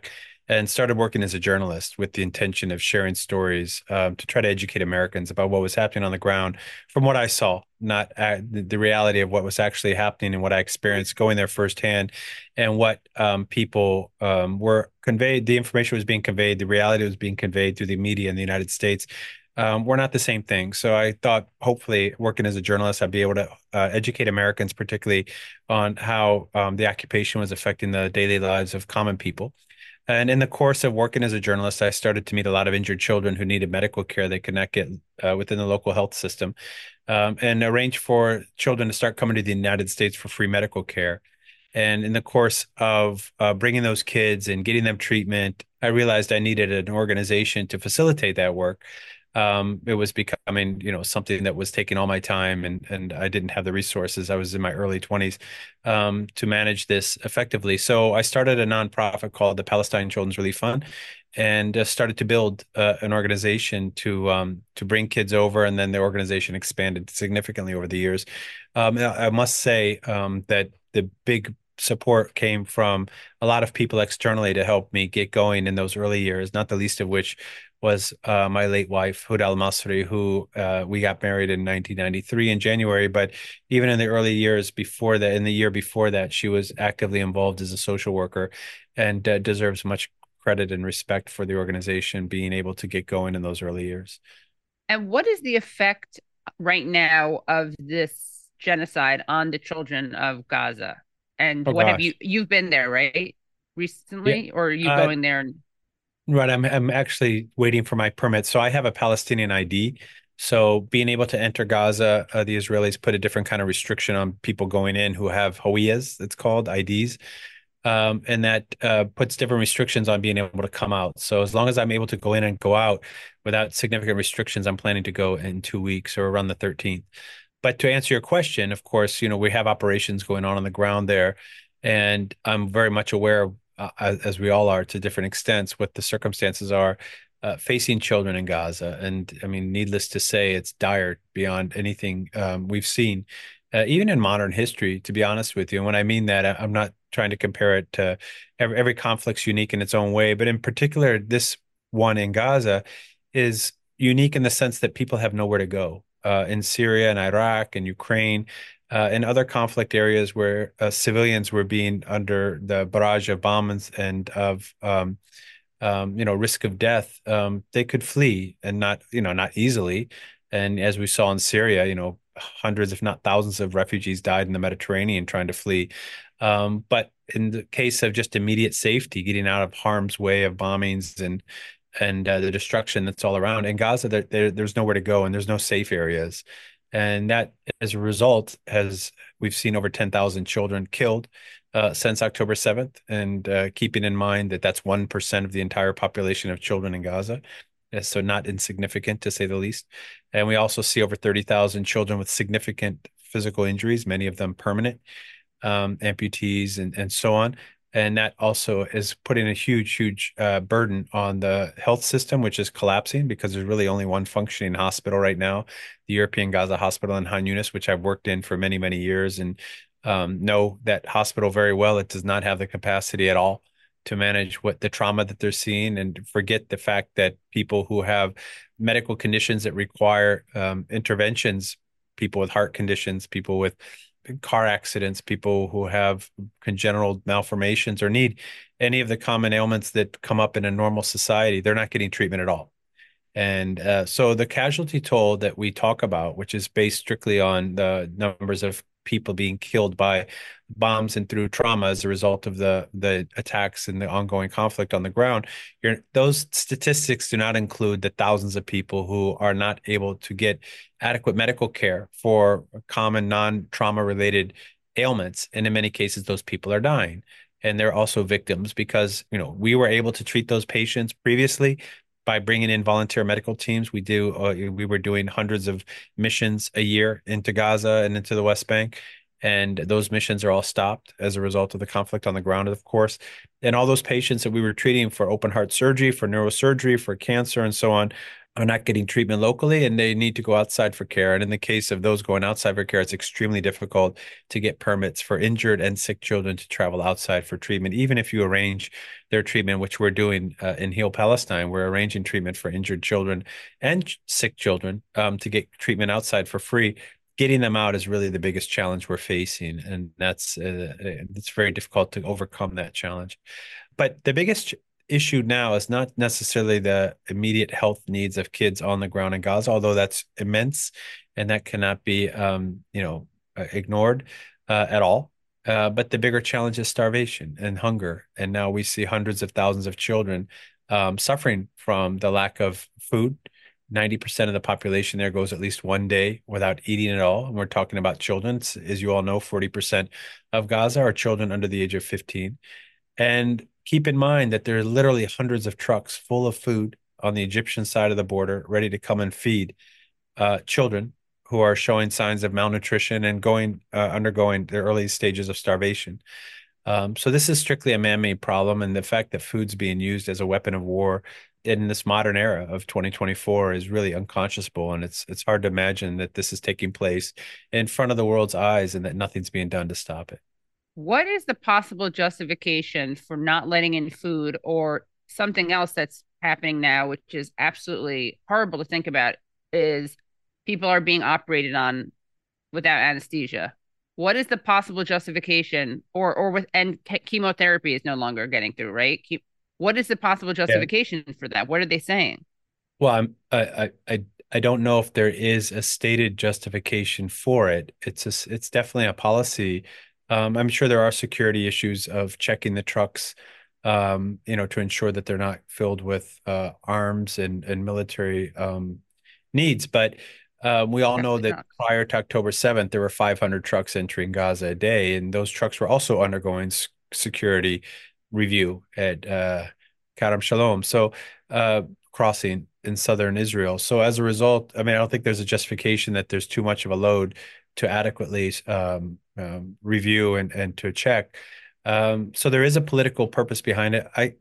and started working as a journalist with the intention of sharing stories um, to try to educate Americans about what was happening on the ground from what I saw, not uh, the, the reality of what was actually happening and what I experienced going there firsthand, and what um, people um, were conveyed. The information was being conveyed, the reality was being conveyed through the media in the United States. Um, we're not the same thing. So I thought, hopefully, working as a journalist, I'd be able to uh, educate Americans, particularly on how um, the occupation was affecting the daily lives of common people. And in the course of working as a journalist, I started to meet a lot of injured children who needed medical care they could not get uh, within the local health system, um, and arranged for children to start coming to the United States for free medical care. And in the course of uh, bringing those kids and getting them treatment, I realized I needed an organization to facilitate that work. Um, it was becoming, you know, something that was taking all my time, and and I didn't have the resources. I was in my early twenties um, to manage this effectively. So I started a nonprofit called the Palestine Children's Relief Fund, and uh, started to build uh, an organization to um, to bring kids over, and then the organization expanded significantly over the years. Um, I must say um, that the big support came from a lot of people externally to help me get going in those early years, not the least of which was uh, my late wife, Huda Al-Masri, who uh, we got married in nineteen ninety-three in January. But even in the early years before that, in the year before that, she was actively involved as a social worker, and uh, deserves much credit and respect for the organization being able to get going in those early years. And what is the effect right now of this genocide on the children of Gaza? And Oh, what have gosh. you, you've been there, right? Recently, Yeah. or are you Uh, going there? And, Right. I'm I'm actually waiting for my permit. So I have a Palestinian I D. So being able to enter Gaza, uh, the Israelis put a different kind of restriction on people going in who have hawiyas, it's called I Ds. Um, and that uh, puts different restrictions on being able to come out. So as long as I'm able to go in and go out without significant restrictions, I'm planning to go in two weeks or around the thirteenth. But to answer your question, of course, you know, we have operations going on on the ground there, and I'm very much aware of, uh, as, as we all are to different extents, what the circumstances are uh, facing children in Gaza. And I mean, needless to say, it's dire beyond anything um, we've seen, uh, even in modern history, to be honest with you. And when I mean that, I- I'm not trying to compare it to every, every conflict's unique in its own way, but in particular, this one in Gaza is unique in the sense that people have nowhere to go. Uh, in Syria and Iraq and Ukraine, uh, and other conflict areas where uh, civilians were being under the barrage of bombs and of um, um, you know, risk of death, um, they could flee, and not, you know, not easily. And as we saw in Syria, you know, hundreds, if not thousands of refugees died in the Mediterranean trying to flee. Um, but in the case of just immediate safety, getting out of harm's way of bombings and and uh, the destruction that's all around. In Gaza, there, there, there's nowhere to go, and there's no safe areas. And that, as a result, has we've seen over ten thousand children killed uh, since October seventh, and uh, keeping in mind that that's one percent of the entire population of children in Gaza. Uh, So not insignificant, to say the least. And we also see over thirty thousand children with significant physical injuries, many of them permanent, um, amputees, and, and so on. And that also is putting a huge, huge uh, burden on the health system, which is collapsing because there's really only one functioning hospital right now, the European Gaza Hospital in Han Yunis, which I've worked in for many, many years, and um, know that hospital very well. It does not have the capacity at all to manage what the trauma that they're seeing, and forget the fact that people who have medical conditions that require um, interventions, people with heart conditions, people with car accidents, people who have congenital malformations or need any of the common ailments that come up in a normal society, they're not getting treatment at all. And uh, so the casualty toll that we talk about, which is based strictly on the numbers of people being killed by bombs and through trauma as a result of the the attacks and the ongoing conflict on the ground, you're, those statistics do not include the thousands of people who are not able to get adequate medical care for common non-trauma related ailments. And in many cases, those people are dying. And they're also victims because, you know, we were able to treat those patients previously by bringing in volunteer medical teams. We do. Uh, we were doing hundreds of missions a year into Gaza and into the West Bank, and those missions are all stopped as a result of the conflict on the ground, of course. And all those patients that we were treating for open heart surgery, for neurosurgery, for cancer, and so on, are not getting treatment locally, and they need to go outside for care. And in the case of those going outside for care, it's extremely difficult to get permits for injured and sick children to travel outside for treatment. Even if you arrange their treatment, which we're doing uh, in Heal Palestine, we're arranging treatment for injured children and sick children um, to get treatment outside for free. Getting them out is really the biggest challenge we're facing, and that's uh, it's very difficult to overcome that challenge. But the biggest issue now is not necessarily the immediate health needs of kids on the ground in Gaza, although that's immense and that cannot be, um, you know, uh, ignored uh, at all. Uh, but the bigger challenge is starvation and hunger. And now we see hundreds of thousands of children um, suffering from the lack of food. ninety percent of the population there goes at least one day without eating at all. And we're talking about children. As you all know, forty percent of Gaza are children under the age of fifteen. And keep in mind that there are literally hundreds of trucks full of food on the Egyptian side of the border, ready to come and feed uh, children who are showing signs of malnutrition and going uh, undergoing the early stages of starvation. Um, so this is strictly a man-made problem, and the fact that food's being used as a weapon of war in this modern era of twenty twenty-four is really unconscionable, and it's it's hard to imagine that this is taking place in front of the world's eyes and that nothing's being done to stop it. What is the possible justification for not letting in food, or something else that's happening now, which is absolutely horrible to think about, is people are being operated on without anesthesia? What is the possible justification, or or with and chemotherapy is no longer getting through, right? What is the possible justification yeah. for that? What are they saying? Well, I'm, I I I don't know if there is a stated justification for it. It's a, it's definitely a policy. Um, I'm sure there are security issues of checking the trucks, um, you know, to ensure that they're not filled with uh, arms and and military um, needs. But uh, we all know that prior to October seventh, there were five hundred trucks entering Gaza a day, and those trucks were also undergoing security review at uh, Kerem Shalom, so uh, crossing in southern Israel. So as a result, I mean, I don't think there's a justification that there's too much of a load to adequately um, um, review and, and to check. Um, so there is a political purpose behind it. I,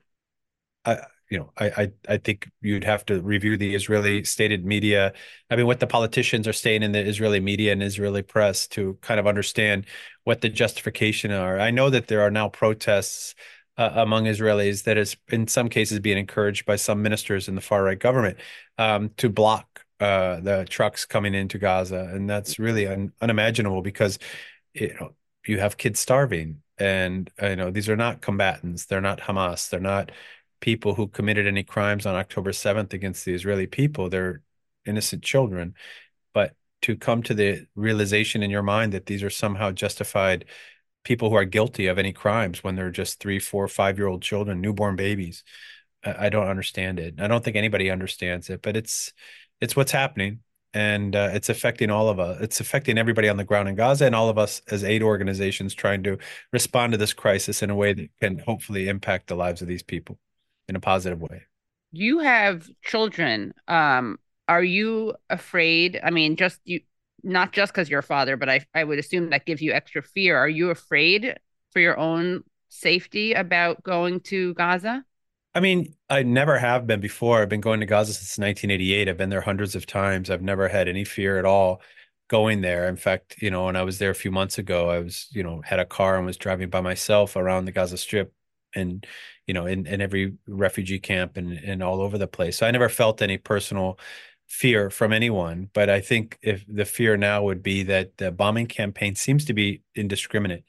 I you know, I, I I think you'd have to review the Israeli stated media. I mean, what the politicians are saying in the Israeli media and Israeli press to kind of understand what the justification are. I know that there are now protests uh, among Israelis that is in some cases being encouraged by some ministers in the far right government um, to block Uh, the trucks coming into Gaza, and that's really un- unimaginable because you know you have kids starving, and you know these are not combatants, they're not Hamas, they're not people who committed any crimes on October seventh against the Israeli people. They're innocent children. But to come to the realization in your mind that these are somehow justified people who are guilty of any crimes when they're just three, four, five-year-old children, newborn babies, I, I don't understand it. I don't think anybody understands it, but it's It's what's happening, and uh, it's affecting all of us. It's affecting everybody on the ground in Gaza and all of us as aid organizations trying to respond to this crisis in a way that can hopefully impact the lives of these people in a positive way. You have children. Um, are you afraid? I mean, just you, not just because you're a father, but I, I would assume that gives you extra fear. Are you afraid for your own safety about going to Gaza? I mean, I never have been before. I've been going to Gaza since nineteen eighty-eight. I've been there hundreds of times. I've never had any fear at all going there. In fact, you know, when I was there a few months ago, I was, you know, had a car and was driving by myself around the Gaza Strip and, you know, in, in every refugee camp and, and all over the place. So I never felt any personal fear from anyone. But I think if the fear now would be that the bombing campaign seems to be indiscriminate.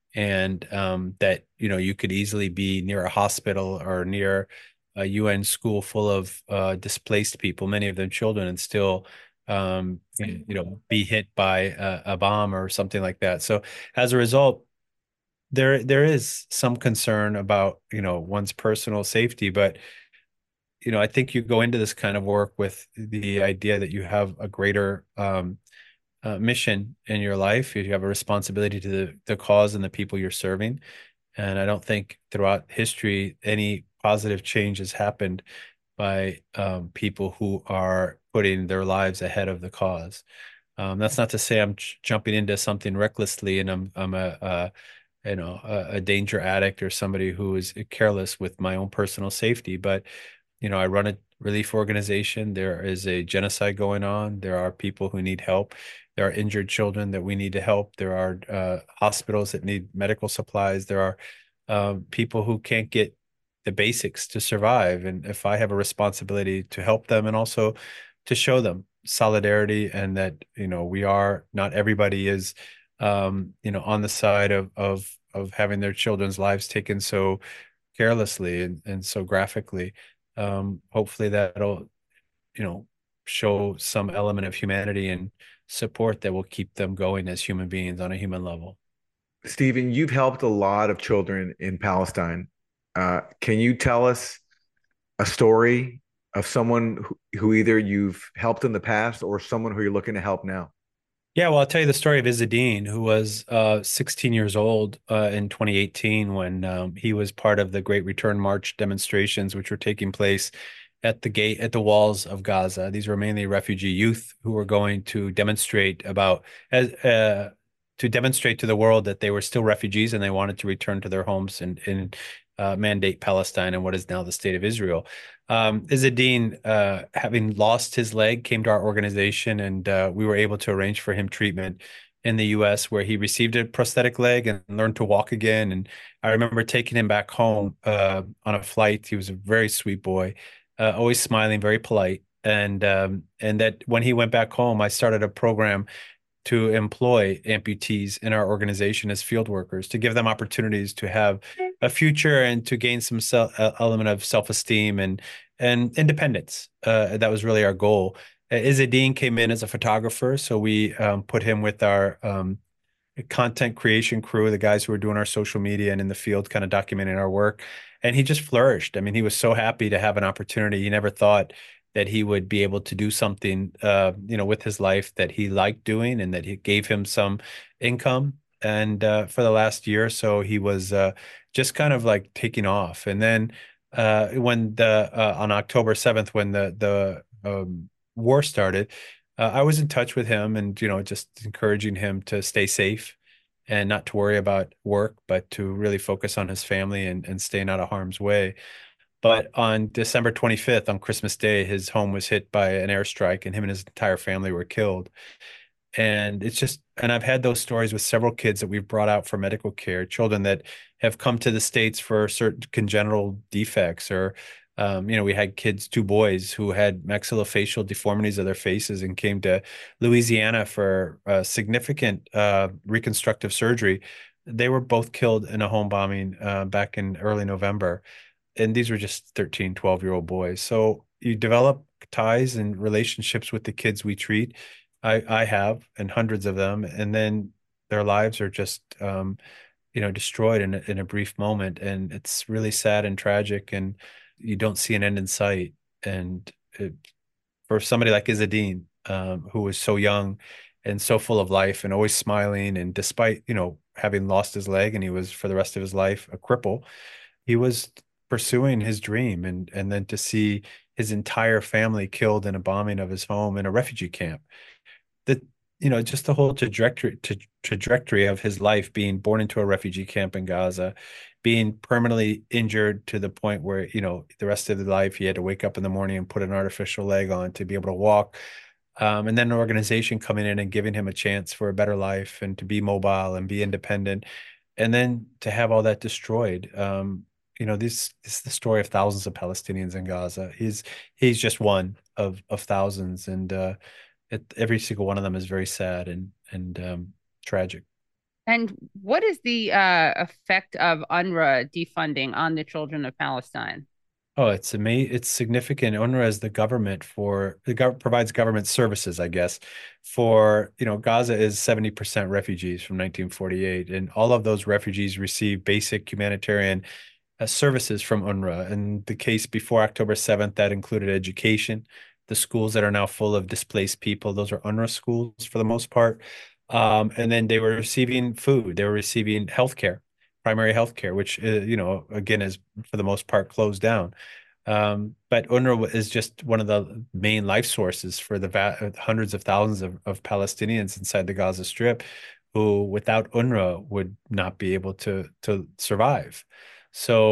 And um, that, you know, you could easily be near a hospital or near a U N school full of uh, displaced people, many of them children, and still, um, you know, be hit by a, a bomb or something like that. So as a result, there there is some concern about, you know, one's personal safety. But, you know, I think you go into this kind of work with the idea that you have a greater um Uh, mission in your life. You have a responsibility to the, the cause and the people you're serving. And I don't think throughout history any positive change has happened by um, people who are putting their lives ahead of the cause. Um, that's not to say I'm j- jumping into something recklessly and I'm I'm a, a you know a, a danger addict or somebody who is careless with my own personal safety. But you know, I run a relief organization. There is a genocide going on. There are people who need help. There are injured children that we need to help. There are uh, hospitals that need medical supplies. There are uh, people who can't get the basics to survive. And if I have a responsibility to help them and also to show them solidarity and that, you know, we are, not everybody is, um, you know, on the side of, of, of having their children's lives taken so carelessly and, and so graphically. Um, hopefully that'll, you know, show some element of humanity and support that will keep them going as human beings on a human level. Stephen, you've helped a lot of children in Palestine. Uh, can you tell us a story of someone who, who either you've helped in the past or someone who you're looking to help now? Yeah, well, I'll tell you the story of Izzadeen, who was uh, sixteen years old uh, in twenty eighteen when um, he was part of the Great Return March demonstrations, which were taking place at the gate, at the walls of Gaza. These were mainly refugee youth who were going to demonstrate about, uh, to demonstrate to the world that they were still refugees and they wanted to return to their homes and, and uh, mandate Palestine and what is now the state of Israel. Um, Izzadeen, uh, having lost his leg, came to our organization and uh, we were able to arrange for him treatment in the U S where he received a prosthetic leg and learned to walk again. And I remember taking him back home uh, on a flight. He was a very sweet boy, uh, always smiling, very polite. And, um, and that when he went back home, I started a program to employ amputees in our organization as field workers, to give them opportunities to have a future and to gain some self, uh, element of self-esteem and and independence. Uh, that was really our goal. Uh, Izzadeen came in as a photographer, so we um, put him with our um, content creation crew, the guys who were doing our social media and in the field kind of documenting our work. And he just flourished. I mean, he was so happy to have an opportunity. He never thought that he would be able to do something, uh, you know, with his life that he liked doing and that he gave him some income. And uh, for the last year or so, he was uh, just kind of like taking off. And then uh, when the uh, on October seventh, when the the um, war started, uh, I was in touch with him and, you know, just encouraging him to stay safe and not to worry about work, but to really focus on his family and, and staying out of harm's way. But on December twenty-fifth, on Christmas Day, his home was hit by an airstrike and him and his entire family were killed. And it's just, and I've had those stories with several kids that we've brought out for medical care, children that have come to the States for certain congenital defects or, um, you know, we had kids, two boys who had maxillofacial deformities of their faces and came to Louisiana for uh, significant uh, reconstructive surgery. They were both killed in a home bombing uh, back in early November. And these were just thirteen, twelve year old boys. So you develop ties and relationships with the kids we treat. I, I have, and hundreds of them. And then their lives are just, um, you know, destroyed in a, in a brief moment. And it's really sad and tragic. And you don't see an end in sight. And it, for somebody like Izzadeen, um, who was so young and so full of life and always smiling, and despite, you know, having lost his leg and he was for the rest of his life a cripple, he was pursuing his dream. And and then to see his entire family killed in a bombing of his home in a refugee camp, that, you know, just the whole trajectory to, trajectory of his life, being born into a refugee camp in Gaza, being permanently injured to the point where, you know, the rest of his life he had to wake up in the morning and put an artificial leg on to be able to walk. Um, and then an organization coming in and giving him a chance for a better life and to be mobile and be independent. And then to have all that destroyed. Um, you know, this, this is the story of thousands of Palestinians in Gaza. He's he's just one of of thousands, and uh, it, every single one of them is very sad and and um, tragic. And what is the uh, effect of UNRWA defunding on the children of Palestine? Oh, it's amazing. It's significant. UNRWA is the government for the gov provides government services, I guess, for, you know, Gaza is seventy percent refugees from nineteen forty-eight, and all of those refugees receive basic humanitarian Uh, services from UNRWA. In the case before October seventh, that included education. The schools that are now full of displaced people, those are UNRWA schools for the most part. Um, and then they were receiving food. They were receiving healthcare, primary healthcare, which, uh, you know, again, is for the most part closed down. Um, but UNRWA is just one of the main life sources for the va hundreds of thousands of, of Palestinians inside the Gaza Strip who, without UNRWA, would not be able to, to survive. So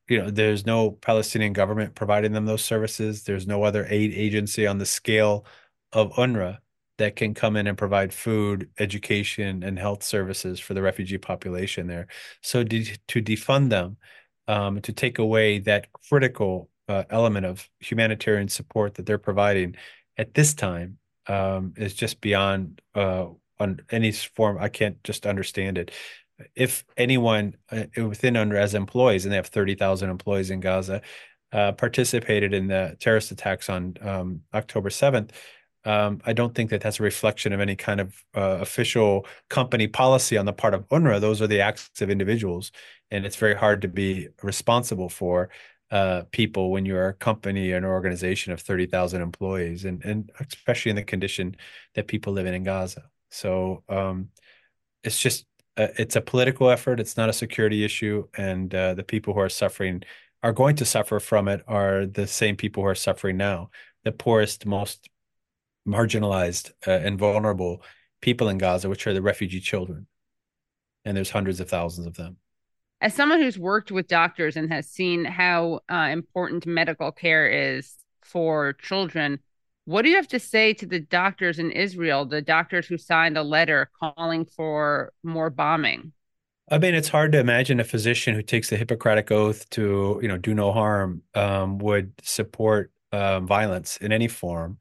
you know, there's no Palestinian government providing them those services. There's no other aid agency on the scale of UNRWA that can come in and provide food, education, and health services for the refugee population there. So de- to defund them, um, to take away that critical uh, element of humanitarian support that they're providing at this time um, is just beyond uh, on any form. I can't just understand it. If anyone uh, within UNRWA as employees, and they have thirty thousand employees in Gaza, uh, participated in the terrorist attacks on um, October seventh, um, I don't think that that's a reflection of any kind of uh, official company policy on the part of UNRWA. Those are the acts of individuals, and it's very hard to be responsible for uh, people when you're a company or an organization of thirty thousand employees, and, and especially in the condition that people live in in Gaza. So um, it's just, uh, it's a political effort. It's not a security issue. And uh, the people who are suffering are going to suffer from it are the same people who are suffering now, the poorest, most marginalized uh, and vulnerable people in Gaza, which are the refugee children. And there's hundreds of thousands of them. As someone who's worked with doctors and has seen how uh, important medical care is for children, what do you have to say to the doctors in Israel, the doctors who signed a letter calling for more bombing? I mean, it's hard to imagine a physician who takes the Hippocratic Oath to, you know, do no harm um, would support uh, violence in any form.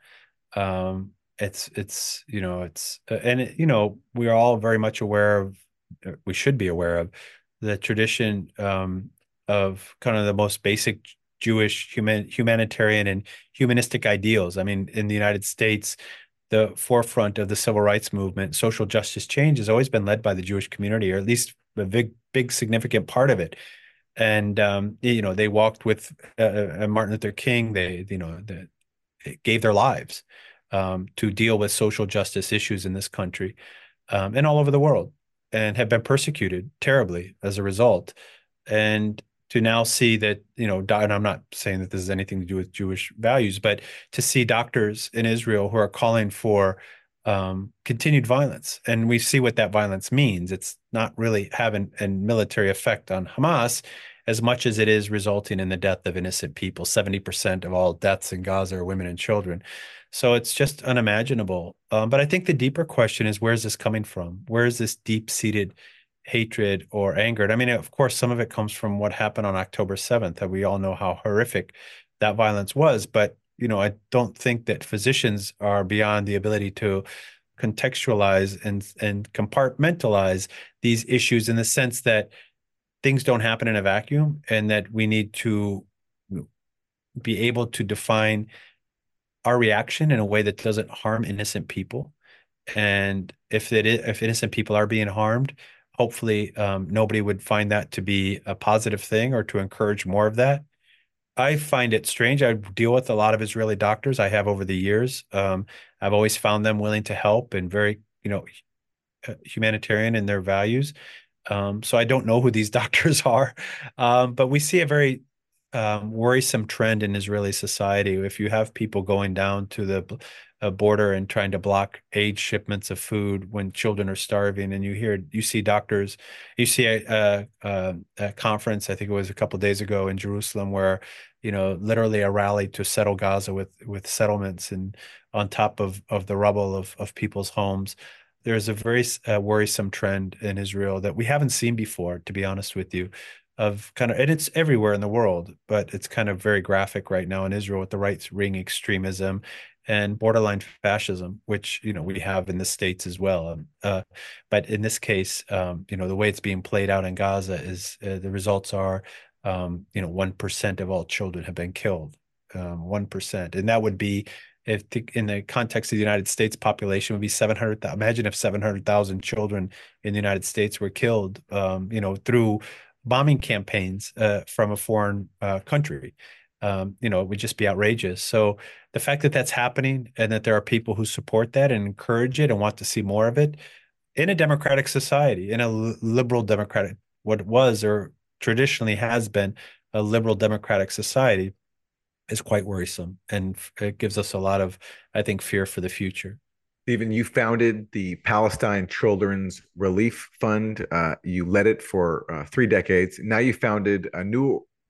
Um, it's, it's, you know, it's, uh, and, it, you know, we are all very much aware of, we should be aware of the tradition um, of kind of the most basic Jewish human, humanitarian and humanistic ideals. I mean, in the United States, the forefront of the civil rights movement, social justice change has always been led by the Jewish community, or at least a big, big significant part of it. And, um, you know, they walked with uh, Martin Luther King. They, you know, they gave their lives um, to deal with social justice issues in this country um, and all over the world, and have been persecuted terribly as a result. And to now see that, you know, and I'm not saying that this has anything to do with Jewish values, but to see doctors in Israel who are calling for um, continued violence. And we see what that violence means. It's not really having a military effect on Hamas as much as it is resulting in the death of innocent people. seventy percent of all deaths in Gaza are women and children. So it's just unimaginable. Um, but I think the deeper question is, where is this coming from? Where is this deep-seated hatred or anger? And I mean, of course, some of it comes from what happened on October seventh, that we all know how horrific that violence was. But, you know, I don't think that physicians are beyond the ability to contextualize and, and compartmentalize these issues in the sense that things don't happen in a vacuum, and that we need to be able to define our reaction in a way that doesn't harm innocent people. And if it is, if innocent people are being harmed, hopefully um, nobody would find that to be a positive thing or to encourage more of that. I find it strange. I deal with a lot of Israeli doctors. I have over the years. Um, I've always found them willing to help and very, you know, humanitarian in their values. Um, so I don't know who these doctors are, um, but we see a very um, worrisome trend in Israeli society. If you have people going down to the uh, border and trying to block aid shipments of food when children are starving, and you hear, you see doctors, you see a, a, a conference, I think it was a couple of days ago in Jerusalem, where, you know, literally a rally to settle Gaza with with settlements and on top of of the rubble of of people's homes. There's a very uh, worrisome trend in Israel that we haven't seen before, to be honest with you, of kind of, and it's everywhere in the world, but it's kind of very graphic right now in Israel with the right-wing extremism and borderline fascism, which, you know, we have in the States as well. Um, uh, but in this case, um, you know, the way it's being played out in Gaza is uh, the results are, um, you know, one percent of all children have been killed, um, one percent. And that would be, if the, in the context of the United States population, would be seven hundred. Imagine if seven hundred thousand children in the United States were killed, um, you know, through bombing campaigns uh, from a foreign uh, country. Um, you know, it would just be outrageous. So the fact that that's happening, and that there are people who support that and encourage it and want to see more of it in a democratic society, in a liberal democratic, what was or traditionally has been a liberal democratic society, is quite worrisome, and it gives us a lot of, I think, fear for the future. Stephen, you founded the Palestine Children's Relief Fund. Uh, you led it for uh, three decades. Now you founded a new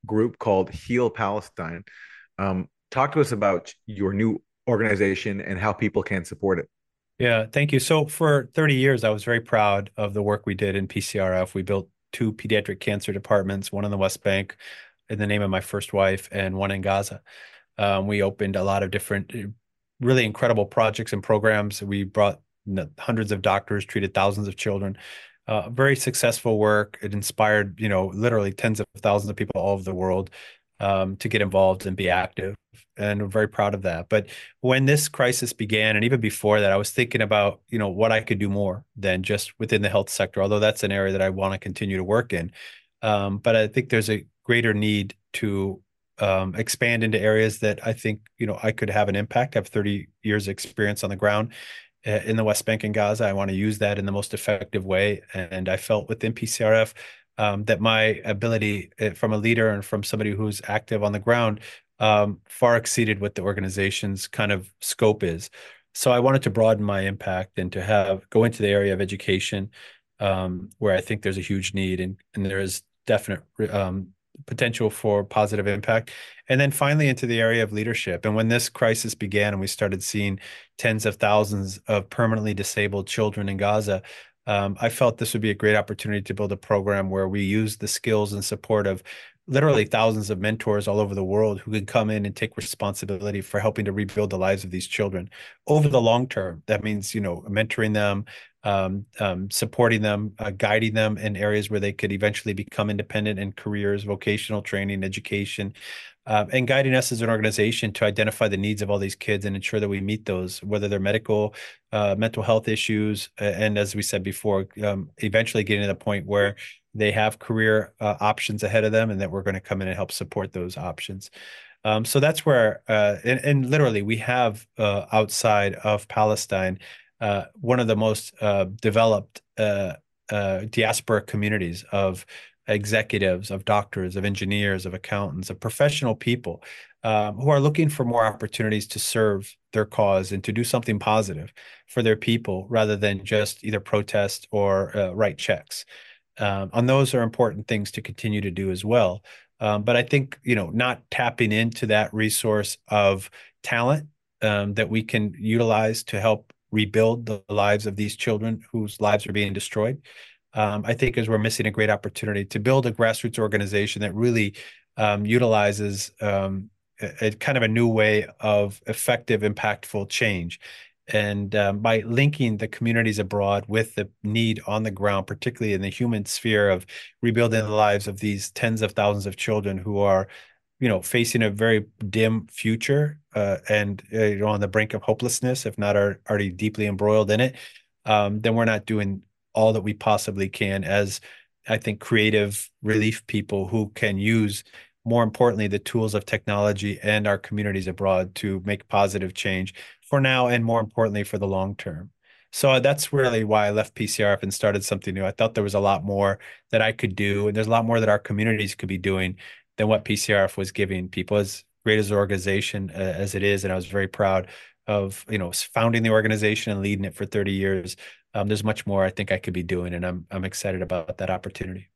group called Heal Palestine. Um, talk to us about your new organization and how people can support it. Yeah, thank you. So for thirty years, I was very proud of the work we did in P C R F. We built two pediatric cancer departments, one in the West Bank in the name of my first wife, and one in Gaza. Um, we opened a lot of different, really incredible projects and programs. We brought hundreds of doctors, treated thousands of children. Uh, very successful work. It inspired, you know, literally tens of thousands of people all over the world um, to get involved and be active. And we're very proud of that. But when this crisis began, and even before that, I was thinking about, you know, what I could do more than just within the health sector, although that's an area that I want to continue to work in. Um, but I think there's a greater need to um, expand into areas that I think, you know, I could have an impact. I have thirty years experience on the ground in the West Bank and Gaza. I want to use that in the most effective way. And I felt within P C R F um, that my ability from a leader and from somebody who's active on the ground um, far exceeded what the organization's kind of scope is. So I wanted to broaden my impact and to have go into the area of education um, where I think there's a huge need and, and there is definite um, potential for positive impact. And then finally into the area of leadership. And when this crisis began and we started seeing tens of thousands of permanently disabled children in Gaza, um, I felt this would be a great opportunity to build a program where we use the skills and support of literally thousands of mentors all over the world who can come in and take responsibility for helping to rebuild the lives of these children over the long term. That means, you know, mentoring them, um, um, supporting them, uh, guiding them in areas where they could eventually become independent in careers, vocational training, education, uh, and guiding us as an organization to identify the needs of all these kids and ensure that we meet those, whether they're medical, uh, mental health issues, uh, and as we said before, um, eventually getting to the point where they have career uh, options ahead of them and that we're going to come in and help support those options. Um, so that's where, uh, and, and literally we have uh, outside of Palestine, uh, one of the most uh, developed uh, uh, diaspora communities of executives, of doctors, of engineers, of accountants, of professional people um, who are looking for more opportunities to serve their cause and to do something positive for their people rather than just either protest or uh, write checks. Um, and those are important things to continue to do as well. Um, but I think, you know, not tapping into that resource of talent um, that we can utilize to help rebuild the lives of these children whose lives are being destroyed, um, I think is we're missing a great opportunity to build a grassroots organization that really um, utilizes um, a, a kind of a new way of effective, impactful change. And um, by linking the communities abroad with the need on the ground, particularly in the human sphere of rebuilding the lives of these tens of thousands of children who are, you know, facing a very dim future uh, and uh, you know, on the brink of hopelessness, if not are already deeply embroiled in it, um, then we're not doing all that we possibly can as, I think, creative relief people who can use, more importantly, the tools of technology and our communities abroad to make positive change for now and more importantly for the long term. So that's really why I left P C R F and started something new. I thought there was a lot more that I could do, and there's a lot more that our communities could be doing than what P C R F was giving people. As great as an organization uh, as it is, and I was very proud of, you know, founding the organization and leading it for thirty years. Um, there's much more I think I could be doing, and I'm I'm excited about that opportunity.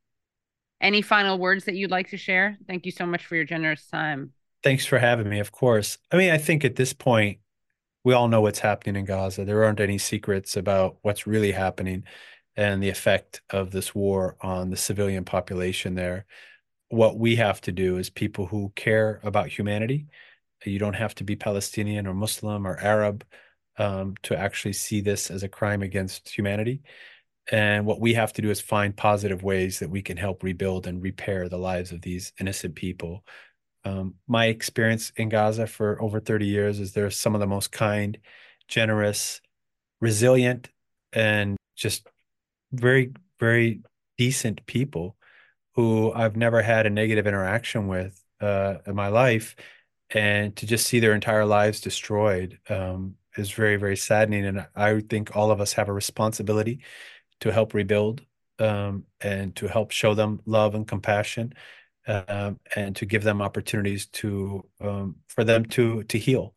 Any final words that you'd like to share? Thank you so much for your generous time. Thanks for having me, of course. I mean, I think at this point, we all know what's happening in Gaza. There aren't any secrets about what's really happening and the effect of this war on the civilian population there. What we have to do as people who care about humanity, you don't have to be Palestinian or Muslim or Arab um, to actually see this as a crime against humanity. And what we have to do is find positive ways that we can help rebuild and repair the lives of these innocent people. Um, my experience in Gaza for over thirty years is they're some of the most kind, generous, resilient, and just very, very decent people who I've never had a negative interaction with uh, in my life. And to just see their entire lives destroyed um, is very, very saddening. And I think all of us have a responsibility to help rebuild um, and to help show them love and compassion. Uh, and to give them opportunities to um, for them to to heal,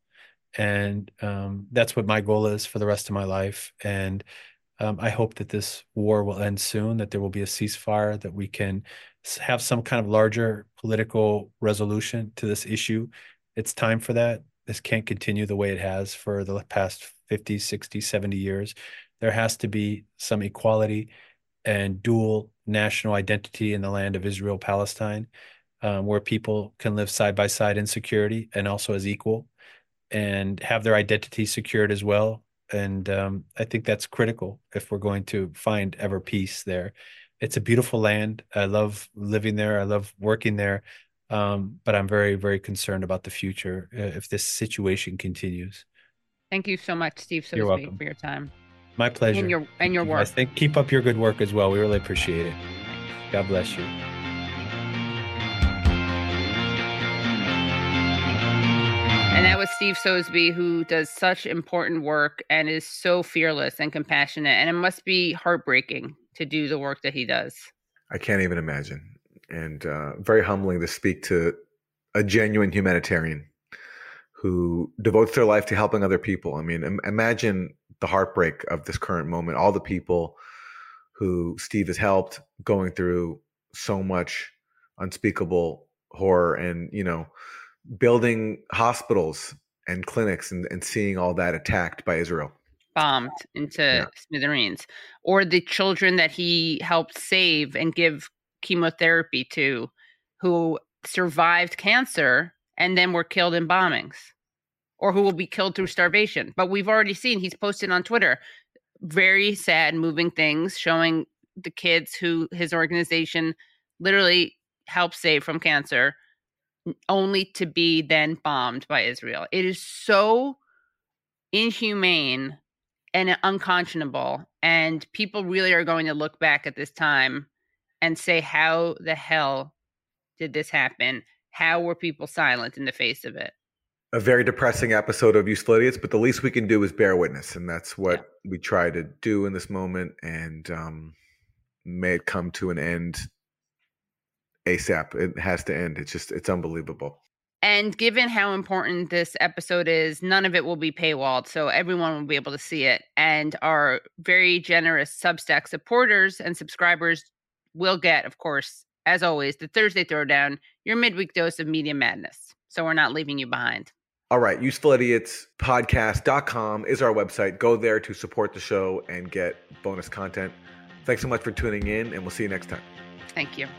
and um, that's what my goal is for the rest of my life. And um, I hope that this war will end soon, that there will be a ceasefire, that we can have some kind of larger political resolution to this issue. It's time for that. This can't continue the way it has for the past fifty, sixty, seventy years. There has to be some equality and dual national identity in the land of Israel, Palestine, um, where people can live side by side in security and also as equal and have their identity secured as well. And um, I think that's critical if we're going to find ever peace there. It's a beautiful land. I love living there. I love working there. Um, but I'm very, very concerned about the future uh, if this situation continues. Thank you so much, Steve You're Sosebee, welcome. for your time. My pleasure. And your, and your I work. think keep up your good work as well. We really appreciate it. God bless you. And that was Steve Sosebee, who does such important work and is so fearless and compassionate. And it must be heartbreaking to do the work that he does. I can't even imagine. And uh, very humbling to speak to a genuine humanitarian who devotes their life to helping other people. I mean, im- imagine the heartbreak of this current moment, all the people who Steve has helped going through so much unspeakable horror and, you know, building hospitals and clinics and, and seeing all that attacked by Israel. Bombed into Yeah. smithereens. Or the children that he helped save and give chemotherapy to who survived cancer and then were killed in bombings, or who will be killed through starvation. But we've already seen, he's posted on Twitter, very sad, moving things showing the kids who his organization literally helped save from cancer, only to be then bombed by Israel. It is so inhumane and unconscionable. And people really are going to look back at this time and say, how the hell did this happen? How were people silent in the face of it? A very depressing episode of Useful Idiots, but the least we can do is bear witness. And that's what we try to do in this moment. And um, may it come to an end ASAP. It has to end. It's just, it's unbelievable. And given how important this episode is, none of it will be paywalled, so everyone will be able to see it. And our very generous Substack supporters and subscribers will get, of course, as always, the Thursday Throwdown, your midweek dose of media madness. So we're not leaving you behind. All right. Useful Idiots Podcast dot com is our website. Go there to support the show and get bonus content. Thanks so much for tuning in, and we'll see you next time. Thank you.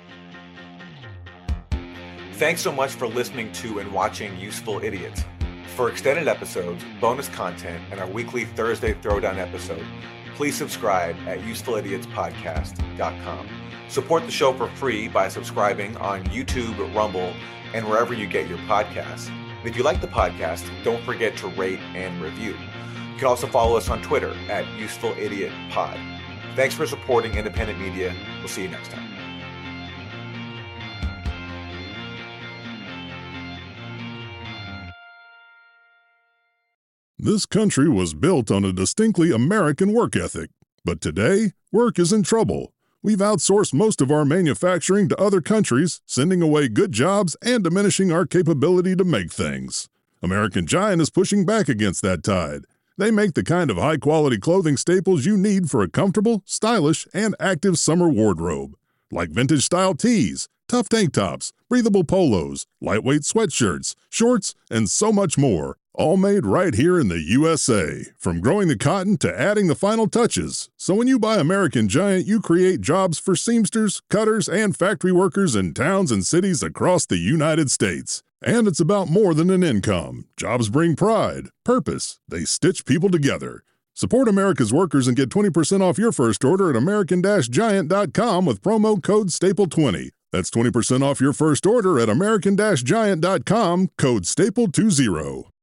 Thanks so much for listening to and watching Useful Idiots. For extended episodes, bonus content, and our weekly Thursday Throwdown episode, please subscribe at Useful Idiots Podcast dot com. Support the show for free by subscribing on YouTube, Rumble, and wherever you get your podcasts. And if you like the podcast, don't forget to rate and review. You can also follow us on Twitter at Useful Idiot Pod. Thanks for supporting independent media. We'll see you next time. This country was built on a distinctly American work ethic. But today, work is in trouble. We've outsourced most of our manufacturing to other countries, sending away good jobs and diminishing our capability to make things. American Giant is pushing back against that tide. They make the kind of high-quality clothing staples you need for a comfortable, stylish, and active summer wardrobe. Like vintage-style tees, tough tank tops, breathable polos, lightweight sweatshirts, shorts, and so much more. All made right here in the U S A, from growing the cotton to adding the final touches. So when you buy American Giant, you create jobs for seamsters, cutters, and factory workers in towns and cities across the United States. And it's about more than an income. Jobs bring pride, purpose. They stitch people together. Support America's workers and get twenty percent off your first order at American Giant dot com with promo code staple twenty. That's twenty percent off your first order at American Giant dot com, code staple twenty.